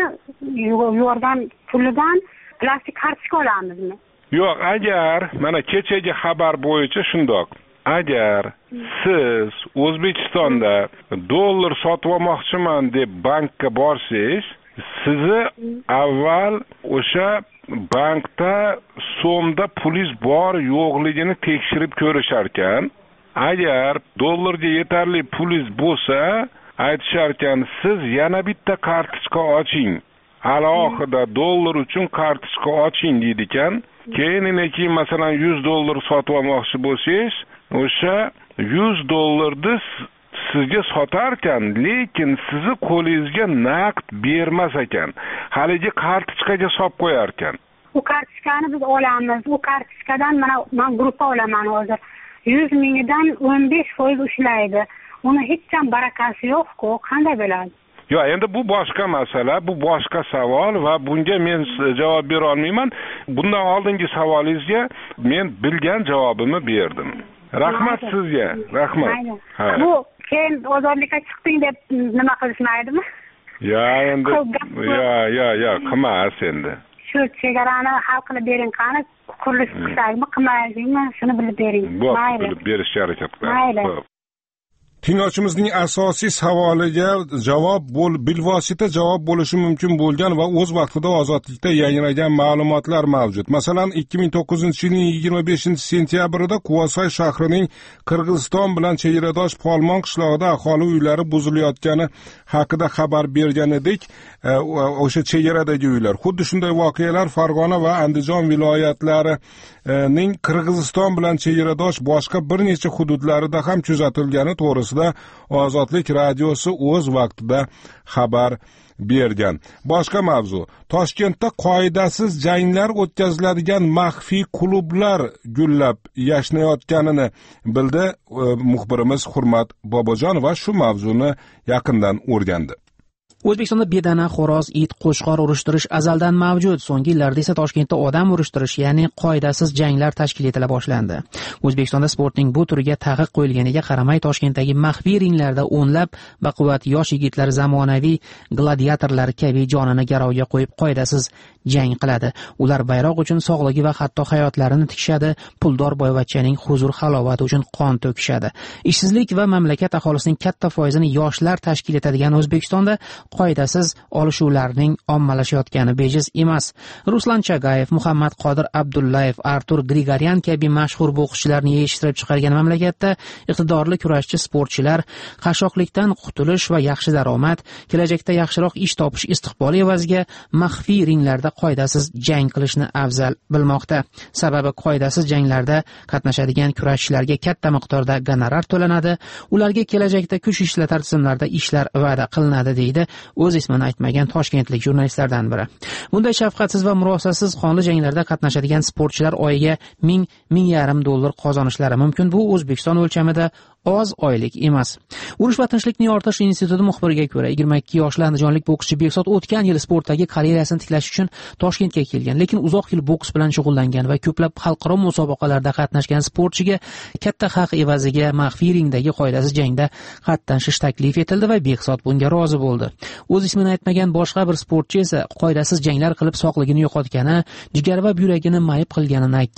Yorgan pulidan plastik kartochka olamizmi? Yo'q, agar mana kechagi xabar bo'yicha shundoq. Agar siz O'zbekistonda dollar sotib olmoqchiman deb bankka borsangiz, sizni avval o'sha bankda so'mda pulingiz bor yo'qligini tekshirib ko'rishar ekan. Agar dollarga yetarli pulingiz bo'lsa, aytishar ekan, siz yana bitta kartochka oching. Alohida dollar uchun kartochka oching deydi ekan. Keyin masalan yuz dollar sotib olmoqchi bo'lsangiz, o'sha yuz dollarni sizga sotar ekan, lekin sizni qo'lingizga naqd bermas ekan. Haligi kartochkaga solib qo'yar ekan. U kartochkani biz olamiz. U kartochkadan mana men gruppa olaman hozir. yuz mingdan o'n besh foiz ushlaydi. Uni hech ham barakasi yo'q-ku, qanday bo'ladi? Yo'q, endi bu boshqa masala, bu boshqa savol va bunga men javob bera olmayman. Bundan oldingi savolingizga men bilgan javobimni berdim. Rahmat sizga. Rahmat. Ha. Bu keyin ozodlikka chiqding deb nima qilishmaydimi? Ya endi ya ya ya qilmas endi. Shu chegarani hal qilib bering, qani qurilish qilsakmi, qilmaysizmi? Shuni bilib bering. Mayli. Bilib berishga harakat qilamiz. Mayli. Tinglovchimizning asosiy savoliga javob bo'l bilvosita javob bo'lishi mumkin bo'lgan va o'z vaqtida ozodlikda yangragan ma'lumotlar mavjud. Masalan, ikki ming to'qqizinchi yilning yigirma beshinchi sentyabrida Quvasoy shahrining Qirg'iziston bilan chegaradosh Polmon qishlog'ida aholi uylari buzilayotgani haqida xabar bergan edik. O'sha chegaradagi uylar. Xuddi shunday voqealar Farg'ona va Andijon viloyatlarining Qirg'iziston bilan chegaradosh boshqa bir necha hududlarida ham kuzatilgani to'g'risida Ozodlik radiosi o'z vaqtida xabar bergan. Boshqa mavzu. Toshkentda qoidasiz janglar o'tkaziladigan maxfiy klublar gullab yashnayotganini bildi muxbirimiz Hurmat Bobojonova shu mavzuni yaqindan o'rgandi. O'zbekistonda bedana, xo'roz, it, qo'chqor urishtirish azaldan mavjud. So'nggi yillarda esa Toshkentda odam urishtirish, ya'ni qoidasiz janglar tashkil etila boshlandi. O'zbekistonda sportning bu turiga taqiq qo'yilganiga qaramay, Toshkentdagi maxfiy ringlarda o'nlab baquvvat yosh yigitlar zamonaviy gladiatorlar kabi jonini garovga qo'yib qoidasiz jang qiladi. Ular bayroq uchun sog'ligi va hatto hayotlarini tikishadi, puldor boyvachchaning huzur halovati uchun qon to'kishadi. Ishsizlik va mamlakat aholisining katta foizini yoshlar tashkil etadigan O'zbekistonda qoidasiz olishuvlarning ommalashayotgani bejiz emas. Ruslan Chagayev, Muhammad Qodir Abdullayev, Artur Grigoryan kabi mashhur bokschilarni yetishtirib chiqargan mamlakatda iqtidorli kurashchi sportchilar qashshoqlikdan qutulish va yaxshi daromad, kelajakda yaxshiroq ish topish istiqboli evaziga maxfiy ringlarda qoidasiz jang qilishni afzal bilmoqda. Sababi qoidasiz janglarda qatnashadigan kurashchilarga katta miqdorda gonorar to'lanadi, ularga kelajakda kuch ishlatar tizimlarda ishlar va'da qilinadi deydi o'z ismini aytmagan toshkentlik jurnalistlardan biri. Bunday shafqatsiz va murosasiz qonli janglarda qatnashadigan sportchilar oyiga ming ming yarim dollar qozonishlari mumkin. Bu O'zbekiston o'lchamida oz oylik emas. Urush va tinchlikni yoritish instituti muxbiriga ko'ra, yigirma ikki yoshli andijonlik bokschi Bekzod o'tgan yil sportdagi karyerasini tiklash uchun Toshkentga kelgan, lekin uzoq yil boks bilan shug'ullangan va ko'plab xalqaro musobaqalarda qatnashgan sportchiga katta haq evaziga maxfiy ringdagi qoidasiz jangda qatnashish taklif etildi va Bekzod bunga rozi bo'ldi. O'z ismini aytmagan boshqa bir sportchi esa qoidasiz janglar qilib sog'ligini yo'qotgani, jigar va yuragini mayib qilganini aytgan.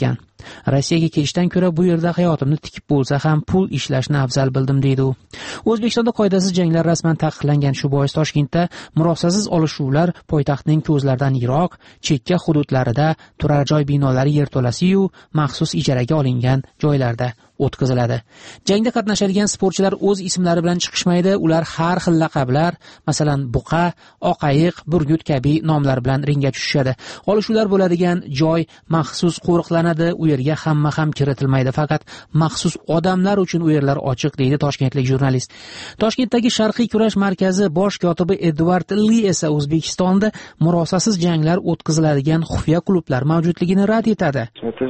Rossiyaga kelishdan ko'ra bu yerda hayotimni tikib bo'lsa ham pul ishlashni afzal bildim deydi u. O'zbekistonda qoidasiz janglar rasman taqiqlangan, shu bois Toshkentda murosasiz olishuvlar poytaxtning ko'zlaridan yiroq, chekka hududlarida turar joy binolari yerto'lasi-yu maxsus ijaraga olingan joylarda o'tkaziladi. Jangda qatnashadigan sportchilar o'z ismlari bilan chiqishmaydi, ular har xil laqablar, masalan, buqa, oqayiq, burgut kabi nomlar bilan ringga tushishadi. Olishuvlar bo'ladigan joy maxsus qo'riqlanadi, u yerga hamma ham kiritilmaydi, faqat maxsus odamlar uchun u yerlar ochiq, deydi toshkentlik jurnalist. Toshkentdagi Sharqiy kurash markazi bosh kotibi Edward Li esa O'zbekistonda murosasiz janglar o'tkaziladigan xufiya klublar mavjudligini rad etadi.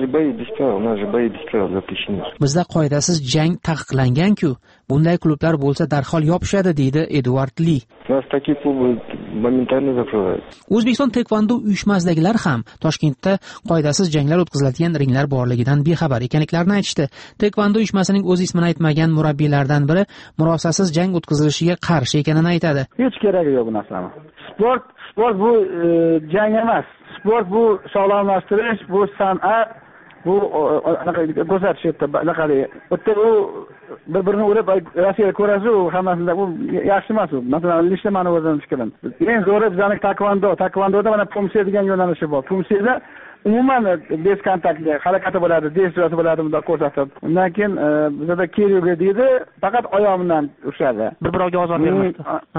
Bizda qoidasiz jang taqiqlangan-ku, bunday klublar bo'lsa darhol yopishadi, deydi Edward Li. O'zbekiston taekvondo uyushmasidagilar ham Toshkentda qoidasiz janglar o'tkaziladigan ringlar borligidan bexabar ekanliklarini aytishdi. Taekvondo uyushmasining o'z ismini aytmagan murabbiylardan biri murosasiz jang o'tkazilishiga qarshi ekanini aytadi. Hech keragi yo'q bu narsani. Sport, sport bu e, jang emas. Sport bu sog'lomlashtirish, bu san'at, bu ko'rsatish yerda anaqali. Bitta u bir-birini urib Rossiyada ko'rasiz, hammasida bu yaxshi emas u. Masalan, lishda meni o'zim fikrim. Eng zo'ri bizning taekvondo. Taekvondoda mana pumse degan yo'nalishi bor. Pumseda umuman bez kontaktli harakati bo'ladi, destryasi bo'ladi, bunda ko'rsatib. Undan keyin bizda kiryoga deydi, faqat oyoq bilan urishadi. Bir-biriga ozor bermasdi.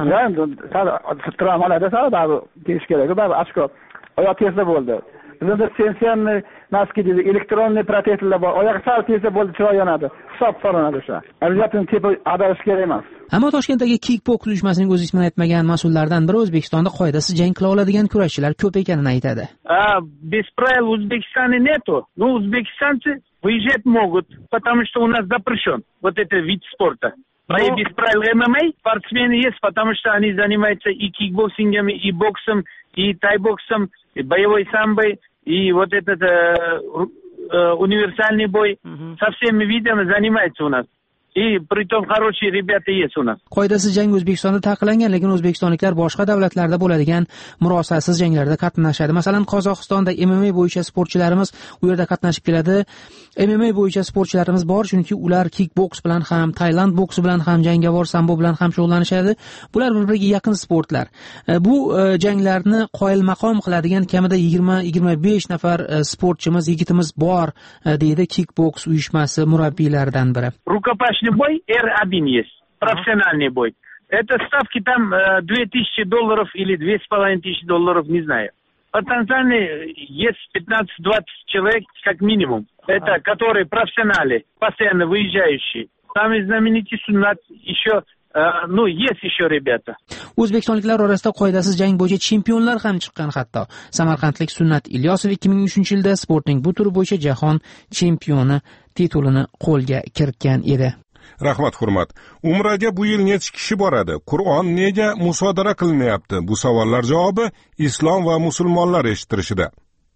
Ha, travmalarda sal ba'zi tegish kerak, ba'zi ochko oyoq tezda bo'ldi. Bizda sensorli maska deydi, elektronli protezlar bor. Oyoq sal tezda bo'ldi, chiroy yonadi. Hisob so'ranadi o'sha. Обязательно tepa adalish kerak emas. Ammo Toshkentdagi kickboks uyushmasining o'z ismini aytmagan mas'ullardan biri O'zbekistonda qoidasiz jang qila oladigan kurashchilar ko'p ekanini aytadi. А без правил в Узбекистане нету. Ну, узбекистанцы выезжать могут, потому что у нас запрещен вот этот вид спорта. А и без правил эм эм а спортсмены есть, потому что они занимаются и кикбоксингом, и боксом, и тайбоксом, и боевой самбой, и вот этот э, э, универсальный бой. Угу. Со всеми видами занимаются у нас. И притом хорошие ребята есть у нас. Qoidasiz jang O'zbekistonda taqiqlangan, lekin o'zbekistonliklar boshqa davlatlarda bo'ladigan murosasiz janglarda qatnashadi. Masalan, Qozog'istonda M M A bo'yicha sportchilarimiz u yerda qatnashib keladi. M M A bo'yicha sportchilarimiz bor, chunki ular kickboks bilan ham, Tailand boksi bilan ham, jangovar sambo bilan ham shug'ullanishadi. Bular bir-biriga yaqin sportlar. Bu janglarni qoyil maqom qiladigan kamida yigirma yigirma besh nafar sportchimiz, yigitimiz bor, deydi kickboks uyushmasi murabbiylaridan biri. Рукопашный бой эр один есть, профессиональный бой. Это ставки там две тысячи долларов или две с половиной тысячи долларов, не знаю. По Танзании есть пятнадцать-двадцать человек как минимум. Это которые профессионалы, постоянно выезжающие. Там и знаменитый Суннат еще, ну, есть еще ребята. O'zbekistonliklar orasida qoidasiz jang bo'yicha chempionlar ham chiqqan hatto. Samarqandlik Sunnat Ilyosov ikki ming uchinchi yilda sportning bu turi bo'yicha jahon chempioni titulini qo'lga kiritgan edi. Rahmat, hurmat. Umraga bu yil necha kishi boradi? Qur'on nega musodara qilinmayapti? Bu savollar javobi islom va musulmonlar eshittirishida.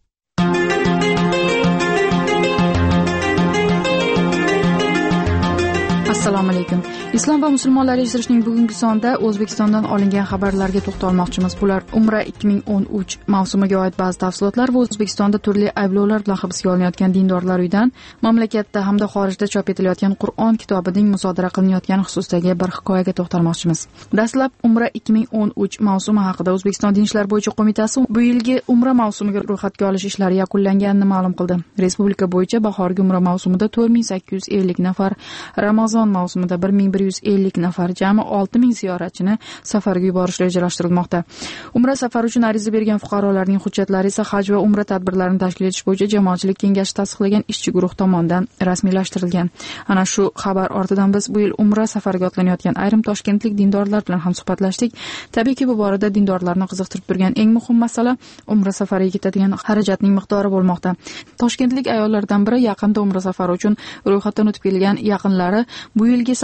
Assalomu alaykum. Islom va musulmonlar eshittirishning bugungi sonida O'zbekistondan olingan xabarlarga to'xtalmoqchimiz. Bular Umra ikki ming o'n uch mavsumiga oid ba'zi tafsilotlar va O'zbekistonda turli ayblovlar bilan hibsga olinayotgan dindorlar uyidan mamlakatda hamda xorijda chop etilayotgan Qur'on kitobining musodara qilinayotgani xususidagi bir hikoyaga to'xtalmoqchimiz. Dastlab Umra ikki ming o'n uch mavsumi haqida O'zbekiston Din ishlar bo'yicha qo'mitasi bu yilgi Umra mavsumiga ro'yxatga olish ishlari yakunlanganini ma'lum qildi. Respublika bo'yicha bahorgi Umra mavsumida to'rt ming sakkiz yuz ellik nafar, Ramazon mavsumida bir ming bir yuz ellik nafar, jami olti ming ziyoratchini safarga yuborish rejalashtirilmoqda. Umra safari uchun ariza bergan fuqarolarning hujjatlari esa Haj va Umra tadbirlarini tashkil etish bo'yicha jamoatchilik kengashi tasdiqlagan ishchi guruh tomonidan rasmiylashtirilgan. Ana shu xabar ortidan biz bu yil Umra safariga otlanayotgan ayrim toshkentlik dindorlar bilan ham suhbatlashdik. Tabiiyki bu borada dindorlarni qiziqtirib turgan eng muhim masala Umra safariga ketadigan xarajatning miqdori bo'lmoqda. Toshkentlik ayollardan biri yaqinda Umra safari uchun ro'yxatdan o'tib kelgan yaqinlari bu yilgi safarga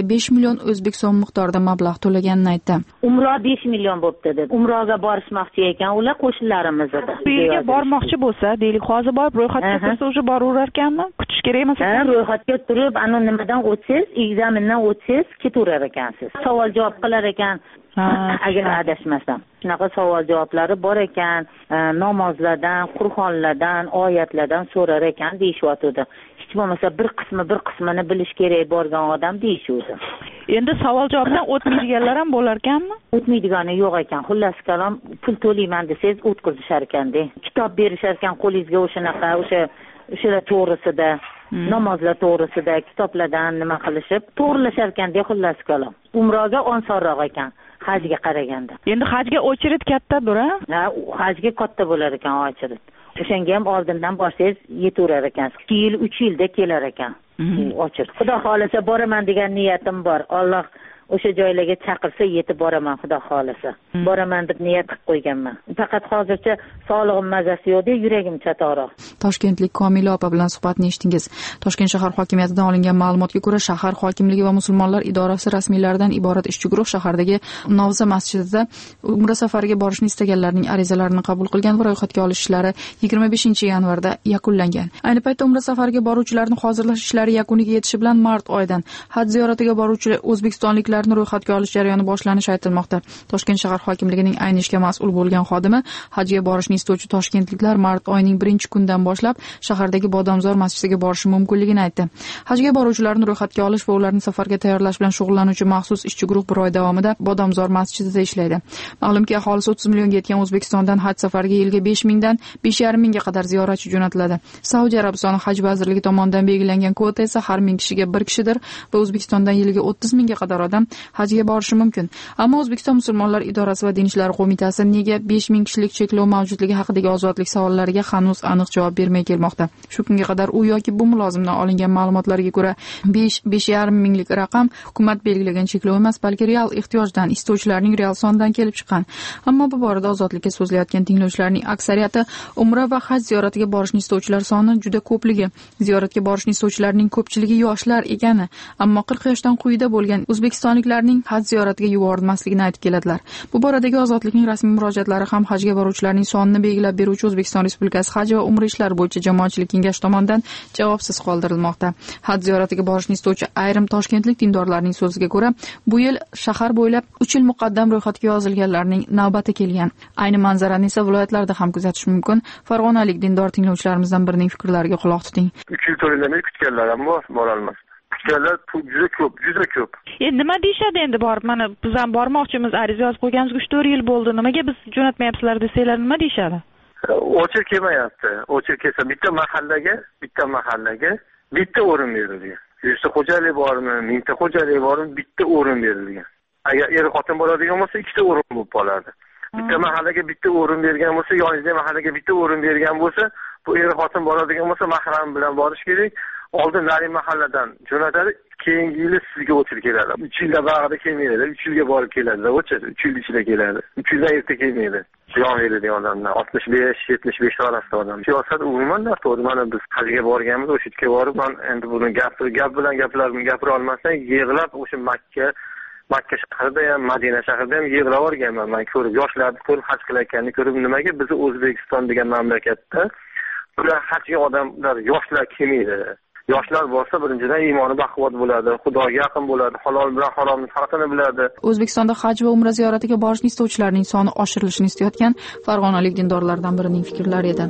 besh million o'zbek so'm miqdorida mablag' to'laganini aytdi. Umra besh million bo'pti dedi. Umraga borishmoqchi ekan ular qo'shnilarimiz edi. Bu yerga bormoqchi bo'lsa, deylik, hozir borib ro'yxatga tursa, o'sha boraverar ekanmi? Kutish kerak emas ekan. Ha, ro'yxatga turib, ana nimadan o'tsangiz, ekzamindan o'tsangiz, ketaverar ekansiz. Savol javob qilar ekan. Agar adashmasam. Shunaqa savol javoblari bor ekan, namozlardan, Qur'onlardan, oyatlardan so'rar ekan deyishyotdi. Hech bo'lmasa bir qismi bir qismini bilish kerak borgan odam deyishuvdi. Endi savol javobdan o'tmaydiganlar ham bo'lar ekanmi? O'tmaydigani yo'q ekan. Xullas kalom, pul to'layman desangiz o'tkazishar ekanda. Kitob berishar ekan qo'lingizga o'shanaqa, o'sha o'shalar to'g'risida, namozlar to'g'risida kitoblardan nima qilishib, to'g'rilashar ekanda, xullas kalom. Umroga osonroq ekan. Hajga qaraganda. Endi hajga ochrit kattadir, ha? Ha, hajga katta bo'lar ekan ochrit. O'shanga ham oldindan borsangiz yetaverar ekan. ikki yil, uch yilda kelar ekan. Ochrit. Xudo xolasa boraman degan niyatim bor. Alloh o'sha joylarga chaqirsa yetib boraman, xudo xolasa. Boraman deb niyat qilib qo'yganman. Faqat hozircha sog'lig'im mazasi yo'q, yuragim chatoqroq. Toshkentlik Komila opa bilan suhbatni eshitdingiz. Toshkent shahar hokimiyatidan olingan ma'lumotga ko'ra, shahar hokimligi va musulmonlar idorasi rasmiylaridan iborat ishchi guruh shahardagi Novza masjidida umra safariga borishni istaganlarning arizalarini qabul qilgan va ro'yxatga olish ishlari yigirma beshinchi yanvarda yakunlangan. Ayni paytda umra safariga boruvchilarni hozirlash ishlari yakuniga yetishi bilan mart oyidan haj ziyoratiga boruvchi o'zbekistonliklarni ro'yxatga olish jarayoni boshlanishi aytilmoqda. Toshkent shahar hokimligining ayni ishga mas'ul bo'lgan xodimi hajga borishni istovchi toshkentliklar mart oyining birinchi kunidan boshlab shahardagi Bodomzor masjidiga borishi mumkinligini aytdi. Hajga boruvchilarni ro'yxatga olish va ularni safarga tayyorlash bilan shug'ullanuvchi maxsus ishchi guruh bir oy davomida Bodomzor masjidida ishlaydi. Ma'lumki, aholisi o'ttiz millionga yetgan O'zbekistondan haj safariga yilga besh mingdan besh yarim mingga qadar ziyoratchi jo'natiladi. Saudiya Arabistoni haj vazirligi tomonidan belgilangan kvota esa har ming kishiga bir kishidir va O'zbekistondan yiliga o'ttiz mingga qadar odam hajga borishi mumkin. Ammo O'zbekiston musulmonlar idorasi va din ishlari qo'mitasi nega besh ming kishilik cheklov mavjudligi haqidagi ozodlik savollariga hanuz aniq javob bermay kelmoqda. Shu kunga qadar u yoki bu mulozimdan olingan ma'lumotlarga ko'ra besh besh yarim minglik raqam hukumat belgilagan cheklov emas, balki real ehtiyojdan, istovchilarning real sonidan kelib chiqqan. Ammo bu borada ozodlikka so'zlayotgan tinglovchilarning aksariyati umra va haj ziyoratiga borishni istovchilar soni juda ko'pligi, ziyoratga borishni istovchilarning ko'pchiligi yoshlar ekani, ammo qirq yoshdan quyida bo'lgan o'zbekistonliklarning haj ziyoratiga yuborilmasligini aytib keladilar. Bu boradagi ozodlikning rasmiy murojaatlari ham hajga boruvchilarning sonini belgilab beruvchi O'zbekiston Respublikasi haj va umra ishlari bo'yicha jamoatchilik kengashi tomonidan javobsiz qoldirilmoqda. Haj ziyoratiga borishni istovchi ayrim toshkentlik dindorlarning so'ziga ko'ra, bu yil shahar bo'ylab uch yil muqaddam ro'yxatga yozilganlarning navbati kelgan. Ayni manzarani esa viloyatlarda ham kuzatish mumkin. Farg'onalik dindor tinglovchilarimizdan birining fikrlariga quloq tuting. uch yil to'lanmay kutganlar ham bor, borolmas. Kutganlar juda ko'p, juda ko'p. Endi nima deyshadi endi borib, mana biz ham bormoqchimiz, ariza yozib qo'yganimiz uch to'rt yil bo'ldi. Nimaga biz jo'natmayapsizlar desanglar nima deyshadi? O'chir kelmayapti. O'chir kelsa bitta mahallaga, bitta mahallaga bitta o'rin berilgan. yuzta xo'jalik bormi, mingta xo'jalik bormi, bitta o'rin berilgan. Agar er xotin boradigan bo'lsa, ikkita o'rin bo'lib qoladi. Bitta mahallaga bitta o'rin bergan bo'lsa, yoningizda mahallaga bitta o'rin bergan bo'lsa, bu er xotin boradigan bo'lsa, mahram bilan borish kerak. Oldin nari mahalladan jo'natadi, keyingi yili sizga o'chir keladi. uch yilda bag'ida kelmaydi, uch yilga borib keladi, o'chir uch yil ichida keladi. uch yildan erta kelmaydi. Jon beradigan odamlar oltmish besh yetmish besh orasida odam. Siyosat umuman noto'g'ri. Mana biz hajga borganmiz, o'sha yerga borib, men endi buni gap gap bilan gaplarimni gapira olmasdan yig'lab o'sha Makka Makka shahrida ham, Madina shahrida ham yig'lab o'rganman. Men ko'rib, yoshlarni ko'rib, haj qilayotganini ko'rib, nimaga biz O'zbekiston degan mamlakatda ular hajga odamlar, yoshlar kelmaydi. Yoshlar bo'lsa, birinchidan iymoni baquvvat bo'ladi, Xudoga yaqin bo'ladi, halol bilan haromni farqini biladi. O'zbekistonda haj va umra ziyoratiga borishni istovchilarning soni oshirilishini istayotgan farg'onalik dindorlardan birining fikrlari edi.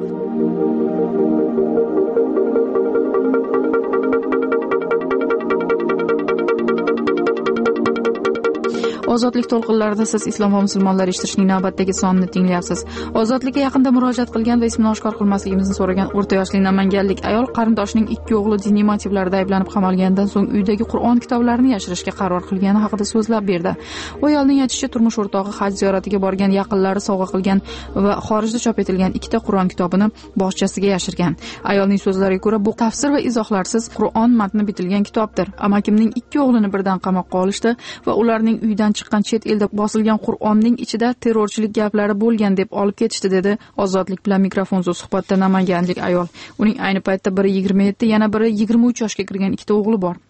Ozodlik to'lqinlarida siz Islom va musulmonlar eshitishning navbatdagi sonini tinglayapsiz. Ozodlikka yaqinda murojaat qilgan va ismini oshkor qilmasligimizni so'ragan o'rta yoshli namanganlik ayol qarindoshining ikki o'g'li diniy motivlarda ayblanib qamalgandan so'ng uydagi Qur'on kitoblarini yashirishga qaror qilgani haqida so'zlab berdi. U ayolning aytishicha, turmush o'rtog'i haj ziyoratiga borgan yaqinlari sovg'a qilgan va xorijda chop etilgan ikkita Qur'on kitobini bog'chasiga yashirgan. Ayolning so'zlariga ko'ra, bu tafsir va izohlarsiz Qur'on matni bitilgan kitobdir. Amakimning ikki o'g'lini birdan qamoqqa olishdi va ularning uydan chiqqan chet elda bosilgan Qur'onning ichida terrorchilik gaplari bo'lgan deb olib ketishdi, dedi Ozodlik bilan mikrofonsiz suhbatda namanganlik ayol. Uning ayni paytda biri yigirma yetti, yana biri yigirma uch yoshga kirgan ikkita o'g'li bor.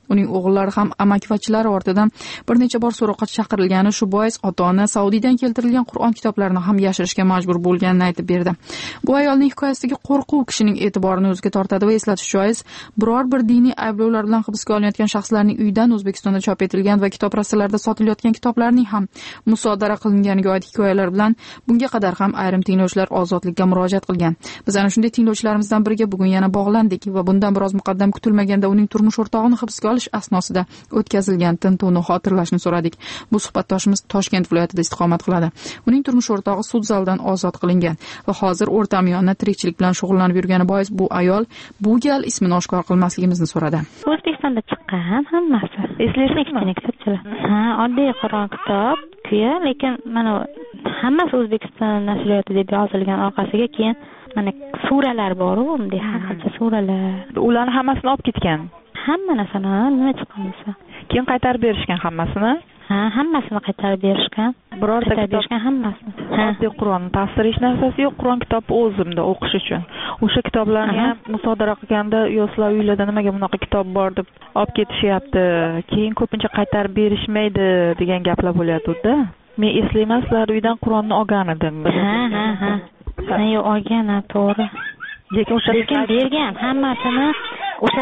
uning o'g'illari ham amakivachilari ortidan bir necha bor so'roqqa chaqirilgani, shu bois ota-ona Saudiyadan keltirilgan Qur'on kitoblarini ham yashirishga majbur bo'lganini aytib berdi. Bu ayolning hikoyasidagi qo'rquv kishining e'tiborini o'ziga tortadi va eslatish joiz, biror bir diniy ayblovlar bilan hibsga olinayotgan shaxslarning uyidan O'zbekistonda chop etilgan va kitob rastalarida sotilayotgan kitoblarning ham musodara qilinganiga oid hikoyalar bilan bunga qadar ham ayrim tinglovchilar ozodlikka murojaat qilgan. Biz ana shunday tinglovchilarimizdan biriga bugun yana bog'landik va bundan biroz muqaddam kutilmaganda uning turmush o'rtog'ini hibsga olish asnosida o'tkazilgan tintuvni xotirlashni so'radik. Bu suhbatdoshimiz Toshkent viloyatida istiqomat qiladi. Uning turmush o'rtog'i sud zalidan ozod qilingan va hozir o'rtamiyona tirikchilik bilan shug'ullanib yurgani bois bu ayol bu gal ismini oshkor qilmasligimizni so'radi. O'zbekistonda chiqqan hammasi. Eslaysizmi kichkina kitobchalar? Ha, oddiy Qur'on kitob, kuya, lekin mana hammasi O'zbekiston nashriyoti deb yozilgan, orqasiga keyin mana suralar bor-ku, bunday har xil suralar. Ularni hammasini olib ketgan. Hamma narsani nima chiqqansa. Keyin qaytarib berishgan hammasini? Ha, hammasini qaytarib berishgan. Birorta qaytarib berishgan hammasini. Oddiy Qur'onni ta'sir hech narsasi yo'q, Qur'on kitobi o'zimda o'qish uchun. O'sha kitoblarni ham musodara qilganda, "Yo'slar uylarda nimaga bunaqa kitob bor?" deb olib ketishyapti. Keyin ko'pincha qaytarib berishmaydi degan gaplar bo'lyapti-da. Men eslayman, sizlar uydan Qur'onni olgan edim. Ha, ha, ha. Ha, yo'q, olgan, to'g'ri. Lekin o'sha lekin bergan hammasini o'sha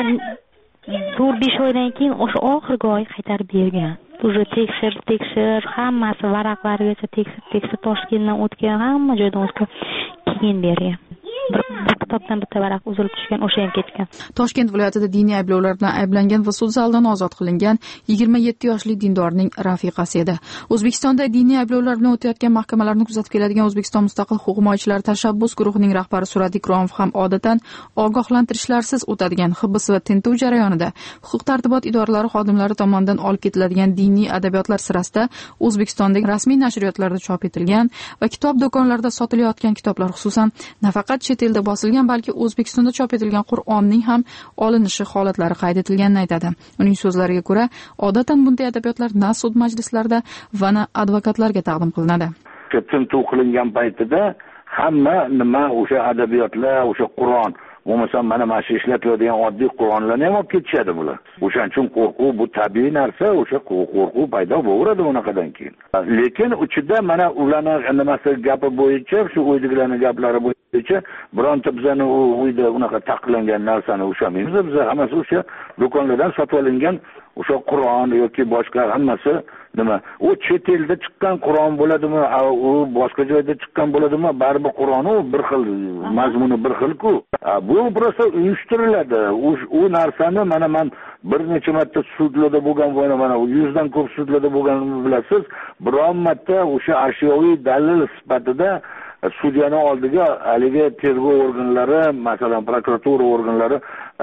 to'rt besh oydan keyin o'sha oxirgi oy qaytarib bergan. Уже tekshir, tekshir, hammasi varaqlarigacha tekshir, tekshir, Toshkentdan o'tgan, hamma joydan o'tgan, keyin bergan. Bir kitobdan bitta varaq uzilib tushgan, o'sha ham ketgan. Toshkent viloyatida diniy ayblovlar bilan ayblangan va sud zalidan ozod qilingan yigirma yetti yoshli dindorning rafiqasi edi. O'zbekistonda diniy ayblovlar bilan o'tayotgan mahkamalarni kuzatib keladigan O'zbekiston mustaqil huquq himoyachilari tashabbus guruhining rahbari Surat Ikromov ham odatan ogohlantirishlarsiz o'tadigan hibs va tintuv jarayonida huquq-tartibot idoralari xodimlari tomonidan olib ketiladigan diniy adabiyotlar sirasida O'zbekistondagi rasmiy nashriyotlarda chop etilgan va kitob do'konlarida sotilayotgan kitoblar, xususan nafaqat chet elda bosilgan, balki O'zbekistonda chop etilgan Qur'onning ham olinishi holatlari qayd etilganini aytadi. Uning so'zlariga ko'ra, odatan bunday adabiyotlar na sud majlislarida va na advokatlarga taqdim qilinadi. Tintuv qilingan paytida hamma nima o'sha adabiyotlar, o'sha Qur'on, bo'lmasa mana mana shu ishlatadigan oddiy Qur'onlarni ham olib ketishadi bular. O'shaning uchun qo'rquv bu tabiiy narsa, o'sha qo'rquv paydo bo'laveradi unaqadan keyin. Lekin ichida mana ularning nimasi gapi bo'yicha, shu uydagilarning gaplari bo'yicha bironta bizani uyda unaqa taqiqlangan narsani ushlamaymiz. Biz hammasi o'sha do'konlardan sotib olingan o'sha Qur'on yoki boshqa hammasi nima? U chet elda chiqqan Qur'on bo'ladimi, u boshqa joyda chiqqan bo'ladimi? Baribir Qur'on u bir xil, mazmuni bir xil-ku. Bu prosta uyushtiriladi. U narsani mana men bir necha marta sudlarda bo'lgan bo'yna mana yuzdan ko'p sudlarda bo'lganini bilasiz. Biron marta o'sha ashyoviy dalil sifatida sudyaning oldiga haligi tergov organlari, masalan prokuratura organlari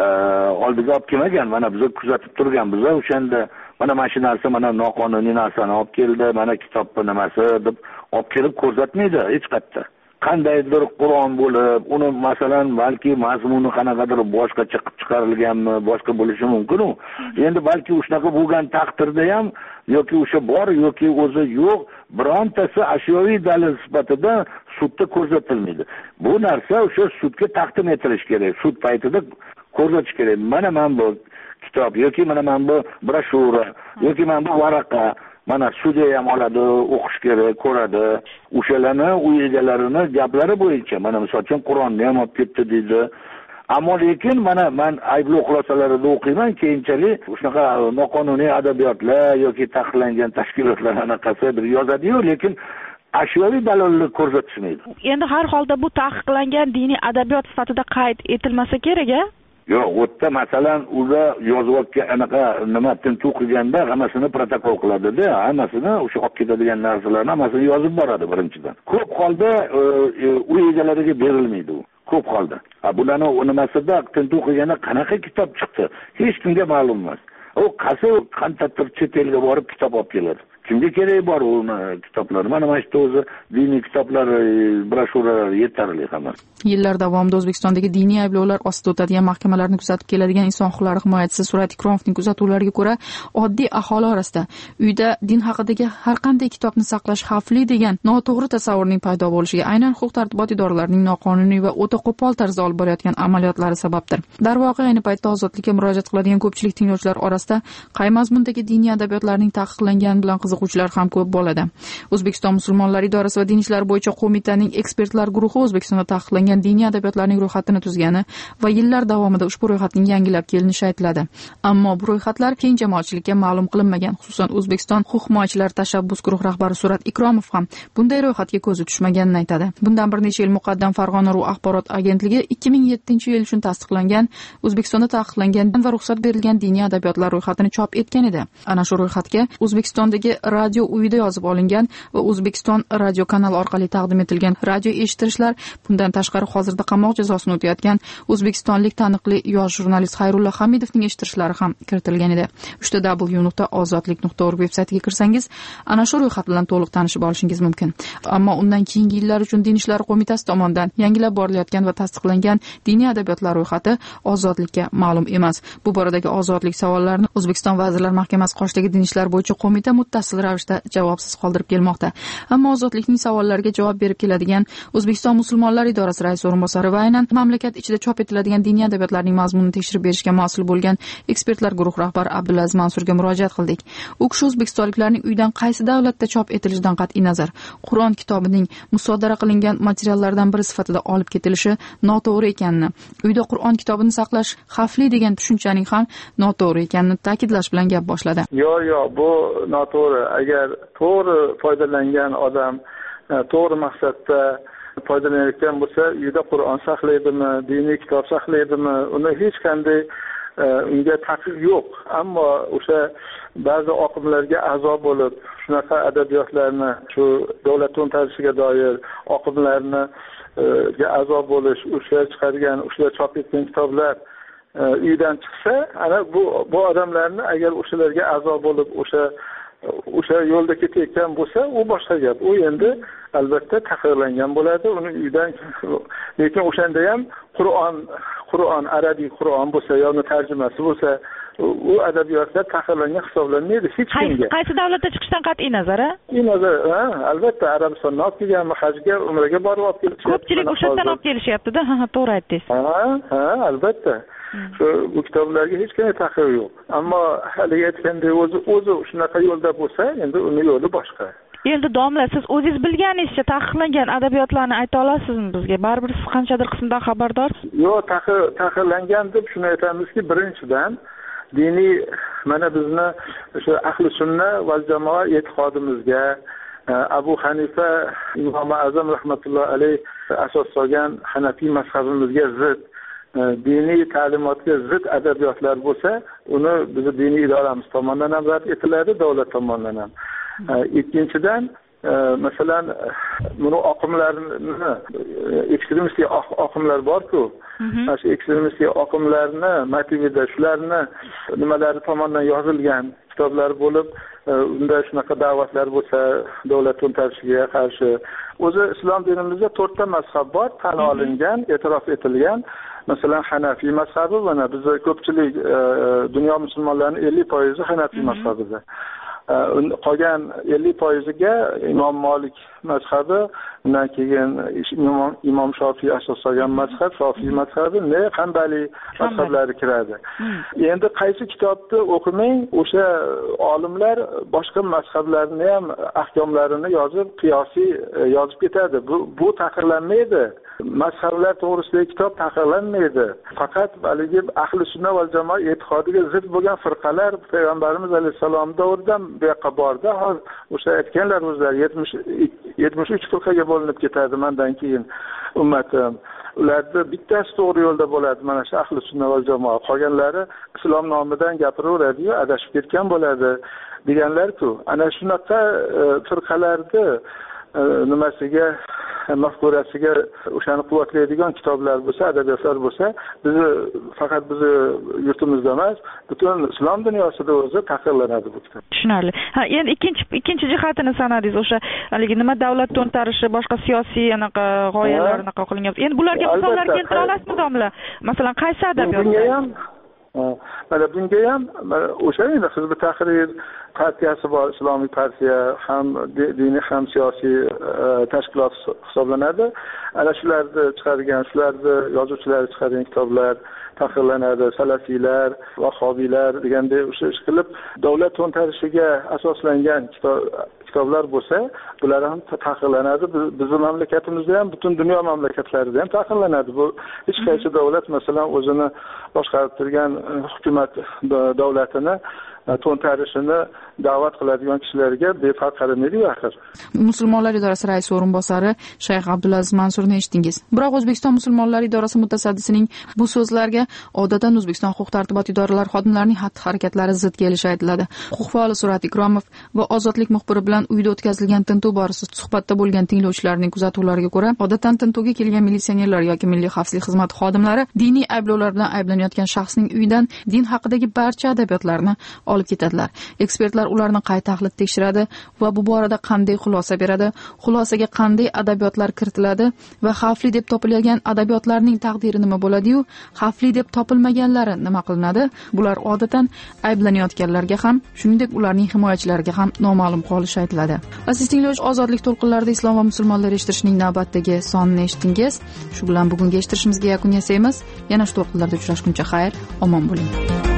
oldiga olib kelmagan. Mana biz kuzatib turgan, biz o'shanda mana mana shu narsa, mana noqonuniy narsani olib keldi, mana kitobni nimasi deb olib kelib ko'rsatmaydi hech qayerda. Qandaydir Qur'on bo'lib, uni masalan balki mazmuni qanaqadir boshqacha qilib chiqarilganmi, boshqa bo'lishi mumkin u. Endi balki o'shanaqa bo'lgan taqdirda ham yoki o'sha bor yoki o'zi yo'q, birontasi ashyoviy dalil sifatida sudda ko'rsatilmaydi. Bu narsa o'sha sudga taqdim etilish kerak. Sud paytida ko'rsatish kerak. Mana men bu kitob yoki mana men bu broshura yoki mana bu varaqa mana sudya ham oladi, o'qish kerak, ko'radi. O'shalarni uy egalarini gaplari bo'yicha mana misol uchun Qur'onni ham olib ketdi deydi. Ammo lekin mana men ayblov xulosalarida o'qiyman, keyinchalik shunaqa noqonuniy adabiyotlar yoki taqiqlangan tashkilotlar anaqasi bir yozadi-yu, lekin ashyoviy dalilni ko'rsatishmaydi. Endi har holda bu taqiqlangan diniy adabiyot sifatida qayd etilmasa kerak-a? Yo'q, o'tda masalan ular yozib anaqa nima tintuv qilganda hammasini protokol qiladi-da, hammasini o'sha olib ketadigan narsalarni hammasini yozib boradi birinchidan. Ko'p holda uy egalariga berilmaydi u. Ko'p holda. Bularni nimasida tintuv qilganda qanaqa kitob chiqdi, hech kimga ma'lum emas. U qaysi qantadir chet elga borib kitob olib keladi. kimga keragi bor uni kitoblari? Mana mana shu o'zi diniy kitoblar, broshuralar yetarli hammasi. Yillar davomida O'zbekistondagi diniy ayblovlar ostida o'tadigan mahkamalarni kuzatib keladigan inson huquqlari himoyachisi Surat Ikromovning kuzatuvlariga ko'ra, oddiy aholi orasida uyda din haqidagi har qanday kitobni saqlash xavfli degan noto'g'ri tasavvurning paydo bo'lishiga aynan huquq-tartibot idoralarining noqonuniy va o'ta qo'pol tarzda olib borayotgan amaliyotlari sababdir. Darvoqe, ayni paytda ozodlikka murojaat qiladigan ko'pchilik tinglovchilar orasida qay mazmundagi diniy adabiyotlarning taqiqlangani bilan qiziquvchilar ham ko'p bo'ladi. O'zbekiston musulmonlar idorasi va din ishlari bo'yicha qo'mitaning ekspertlar guruhi O'zbekistonda taqiqlangan diniy adabiyotlarning ro'yxatini tuzgani va yillar davomida ushbu ro'yxatning yangilab kelinishi aytiladi. Ammo bu ro'yxatlar keng jamoatchilikka ma'lum qilinmagan. Xususan, O'zbekiston huquq himoyachilari tashabbus guruh rahbari Surat Ikromov ham bunday ro'yxatga ko'zi tushmaganini aytadi. Bundan bir necha yil muqaddam Farg'ona Ru axborot agentligi ikki ming yettinchi yil uchun tasdiqlangan O'zbekistonda taqiqlangan va ruxsat berilgan diniy adabiyotlar ro'yxatini chop etgan edi. Ana shu ro'yxatga O'zbekistondagi radio uyida yozib olingan va O'zbekiston radio kanali orqali taqdim etilgan radio eshittirishlar, bundan tashqari hozirda qamoq jazosini o'tayotgan o'zbekistonlik taniqli yosh jurnalist Xayrulla Hamidovning eshittirishlari ham kiritilgan edi. uchta w nuqta ozodlik nuqta org veb-saytiga kirsangiz, ana shu ro'yxat bilan to'liq tanishib olishingiz mumkin. Ammo undan keyingi yillar uchun Din ishlari qo'mitasi tomonidan yangilab borilayotgan va tasdiqlangan diniy adabiyotlar ro'yxati ozodlikka ma'lum emas. Bu boradagi ozodlik savollarini O'zbekiston Vazirlar Mahkamasi qoshidagi din ishlari bo'yicha qo'mita muttasil ravishda javobsiz qoldirib kelmoqda. Ammo ozodlikning savollariga javob berib keladigan O'zbekiston musulmonlar idorasi raisi o'rinbosari va aynan mamlakat ichida chop etiladigan diniy adabiyotlarning mazmunini tekshirib berishga mas'ul bo'lgan ekspertlar guruh rahbari Abdulaziz Mansurga murojaat qildik. U kishi o'zbekistonliklarning uydan qaysi davlatda chop etilishidan qat'iy nazar Qur'on kitobining musodara qilingan materiallardan biri sifatida olib ketilishi noto'g'ri ekanini, uyda Qur'on kitobini saqlash xavfli degan tushunchaning ham noto'g'ri ekanini ta'kidlash bilan gap boshladi. Yo'q, yo'q, bu noto'g'ri. Agar to'g'ri foydalangan odam to'g'ri maqsadda foydalanayotgan bo'lsa, uyda Qur'on saqlaydimi, diniy kitob saqlaydimi, uni hech qanday unga taqiq yo'q. Ammo o'sha ba'zi oqimlarga a'zo bo'lib, shunaqa adabiyotlarni, shu davlat to'ntarishiga doir oqimlarni ga a'zo bo'lish, o'sha chiqargan, o'sha chop etgan kitoblar uydan chiqsa, ana bu bu odamlarni agar o'shalarga a'zo bo'lib, o'sha o'sha yo'lda ketayotgan bo'lsa, u boshqa gap. U endi albatta taqiqlangan bo'ladi. Uni uydan, lekin o'shanda ham Qur'on, Qur'on arabiy Qur'on bo'lsa, yoki tarjimasi bo'lsa, u adabiyotlar taqiqlangan hisoblanmaydi hech kimga. Qaysi davlatda chiqishdan qat'iy nazar, a? Qat'iy nazar, ha, albatta Arabistondan olib kelganmi, hajga, umraga borib olib kelishyapti. Ko'pchilik o'shadan olib kelishyapti-da, ha, to'g'ri aytdingiz. Ha, ha, albatta. Shu bu kitoblarga hech qanday taqiq yo'q. Ammo haligi aytgandek o'zi o'zi shunaqa yo'lda bo'lsa, endi uni yo'li boshqa. Endi domla, siz o'zingiz bilganingizcha taqiqlangan adabiyotlarni ayta olasizmi bizga? Baribir siz qanchadir qismdan xabardorsiz? Yo'q, taqiq taqiqlangan deb shuni aytamizki, birinchidan diniy, mana bizni o'sha ahli sunna va jamoa e'tiqodimizga Abu Hanifa Imom Azam rahmatullohi alayh asos solgan Hanafiy mazhabimizga zid, diniy ta'limotga zid adabiyotlar bo'lsa, uni bizni diniy idoramiz tomonidan ham rad etiladi, davlat tomonidan ham. Ikkinchidan, masalan, buni oqimlarni, ekstremistik oqimlar bor-ku, mana shu ekstremistik oqimlarni motivida shularni nimalari tomonidan yozilgan kitoblar bo'lib, unda shunaqa da'vatlar bo'lsa, davlat to'ntarishiga qarshi. O'zi islom dinimizda to'rtta mazhab bor, tan olingan, e'tirof etilgan. Masalan, Hanafiy mazhabi, mana bizda ko'pchilik dunyo musulmonlarining ellik foizi Hanafiy mazhabida. Qolgan ellik foiziga Imom Malik mazhabi, undan keyin Imom Imom Shofiy asos solgan mazhab, Shofiy mazhabi, ne Hanbali mazhablari kiradi. Endi qaysi kitobni o'qimang, o'sha olimlar boshqa mazhablarni ham ahkomlarini yozib, qiyosiy yozib ketadi. Bu bu taqiqlanmaydi. Mazhablar to'g'risidagi kitob taqiqlanmaydi. Faqat haligi ahli sunna va jamoa e'tiqodiga zid bo'lgan firqalar payg'ambarimiz alayhisalom davridan bu yoqqa bordi. Hozir o'sha aytganlar o'zlari yetmish uch firqaga bo'linib ketadi mendan keyin ummatim. Ularda bittasi to'g'ri yo'lda bo'ladi, mana shu ahli sunna va jamoa. Qolganlari islom nomidan gapiraveradi-yu, adashib ketgan bo'ladi deganlar-ku. Ana shunaqa firqalarni nimasiga mafkurasiga o'shani quvvatlaydigan kitoblar bo'lsa, adabiyotlar bo'lsa, bizni faqat bizni yurtimizda emas, butun islom dunyosida o'zi taqiqlanadi bu kitob. Tushunarli. Ha, endi ikkinchi ikkinchi jihatini sanadingiz, o'sha haligi nima davlat to'ntarishi, boshqa siyosiy anaqa g'oyalar anaqa qilingan. Endi bularga misollar keltira olasizmi, domla? Masalan, qaysi adabiyot? Bunga ham mana bunga ham o'sha endi Hizb ut-Tahrir partiyasi bor, islomiy partiya ham diniy ham siyosiy tashkilot hisoblanadi. Ana shularni chiqargan, shularni yozuvchilari chiqargan kitoblar taqiqlanadi. Salafiylar, vahobiylar degandek o'sha ish qilib davlat to'ntarishiga asoslangan kitob kitoblar bo'lsa, bular ham taqiqlanadi. Bizning mamlakatimizda ham, butun dunyo mamlakatlarida ham taqiqlanadi. Bu hech qaysi davlat masalan o'zini boshqarib turgan hukumat davlatini to'ntarishini da'vat qiladigan kishilarga befarq qaramaydi-ku axir. Musulmonlar idorasi raisi o'rinbosari Shayx Abdulaziz Mansurni eshitdingiz. Biroq O'zbekiston musulmonlar idorasi mutasaddisining bu so'zlarga odatdan O'zbekiston huquq-tartibot idoralari xodimlarining xatti-harakatlari zid kelishi aytiladi. Huquq faoli Surat Ikromov va Ozodlik muxbiri bilan uyda o'tkazilgan tintuv borasida suhbatda bo'lgan tinglovchilarning kuzatuvlariga ko'ra, odatdan tintuvga kelgan militsionerlar yoki milliy xavfsizlik xizmati xodimlari diniy ayblovlar bilan ayblanayotgan shaxsning uyidan din haqidagi barcha adabiyotlarni olib ketadilar. Ekspertlar ularni qay tahlil tekshiradi va bu borada qanday xulosa beradi, xulosaga qanday adabiyotlar kiritiladi va xavfli deb topilgan adabiyotlarning taqdiri nima bo'ladi-yu, xavfli deb topilmaganlari nima qilinadi? Bular odatdan ayblanayotganlarga ham, shuningdek ularning himoyachilariga ham noma'lum qolishi aytiladi. Aziz tinglovchi, ozodlik to'lqinlarida islom va musulmonlar eshittirishning navbatdagi sonini eshitdingiz. Shu bilan bugungi eshittirishimizga yakun yasaymiz. Yana shu to'lqinlarda uchrashguncha xayr, omon bo'ling.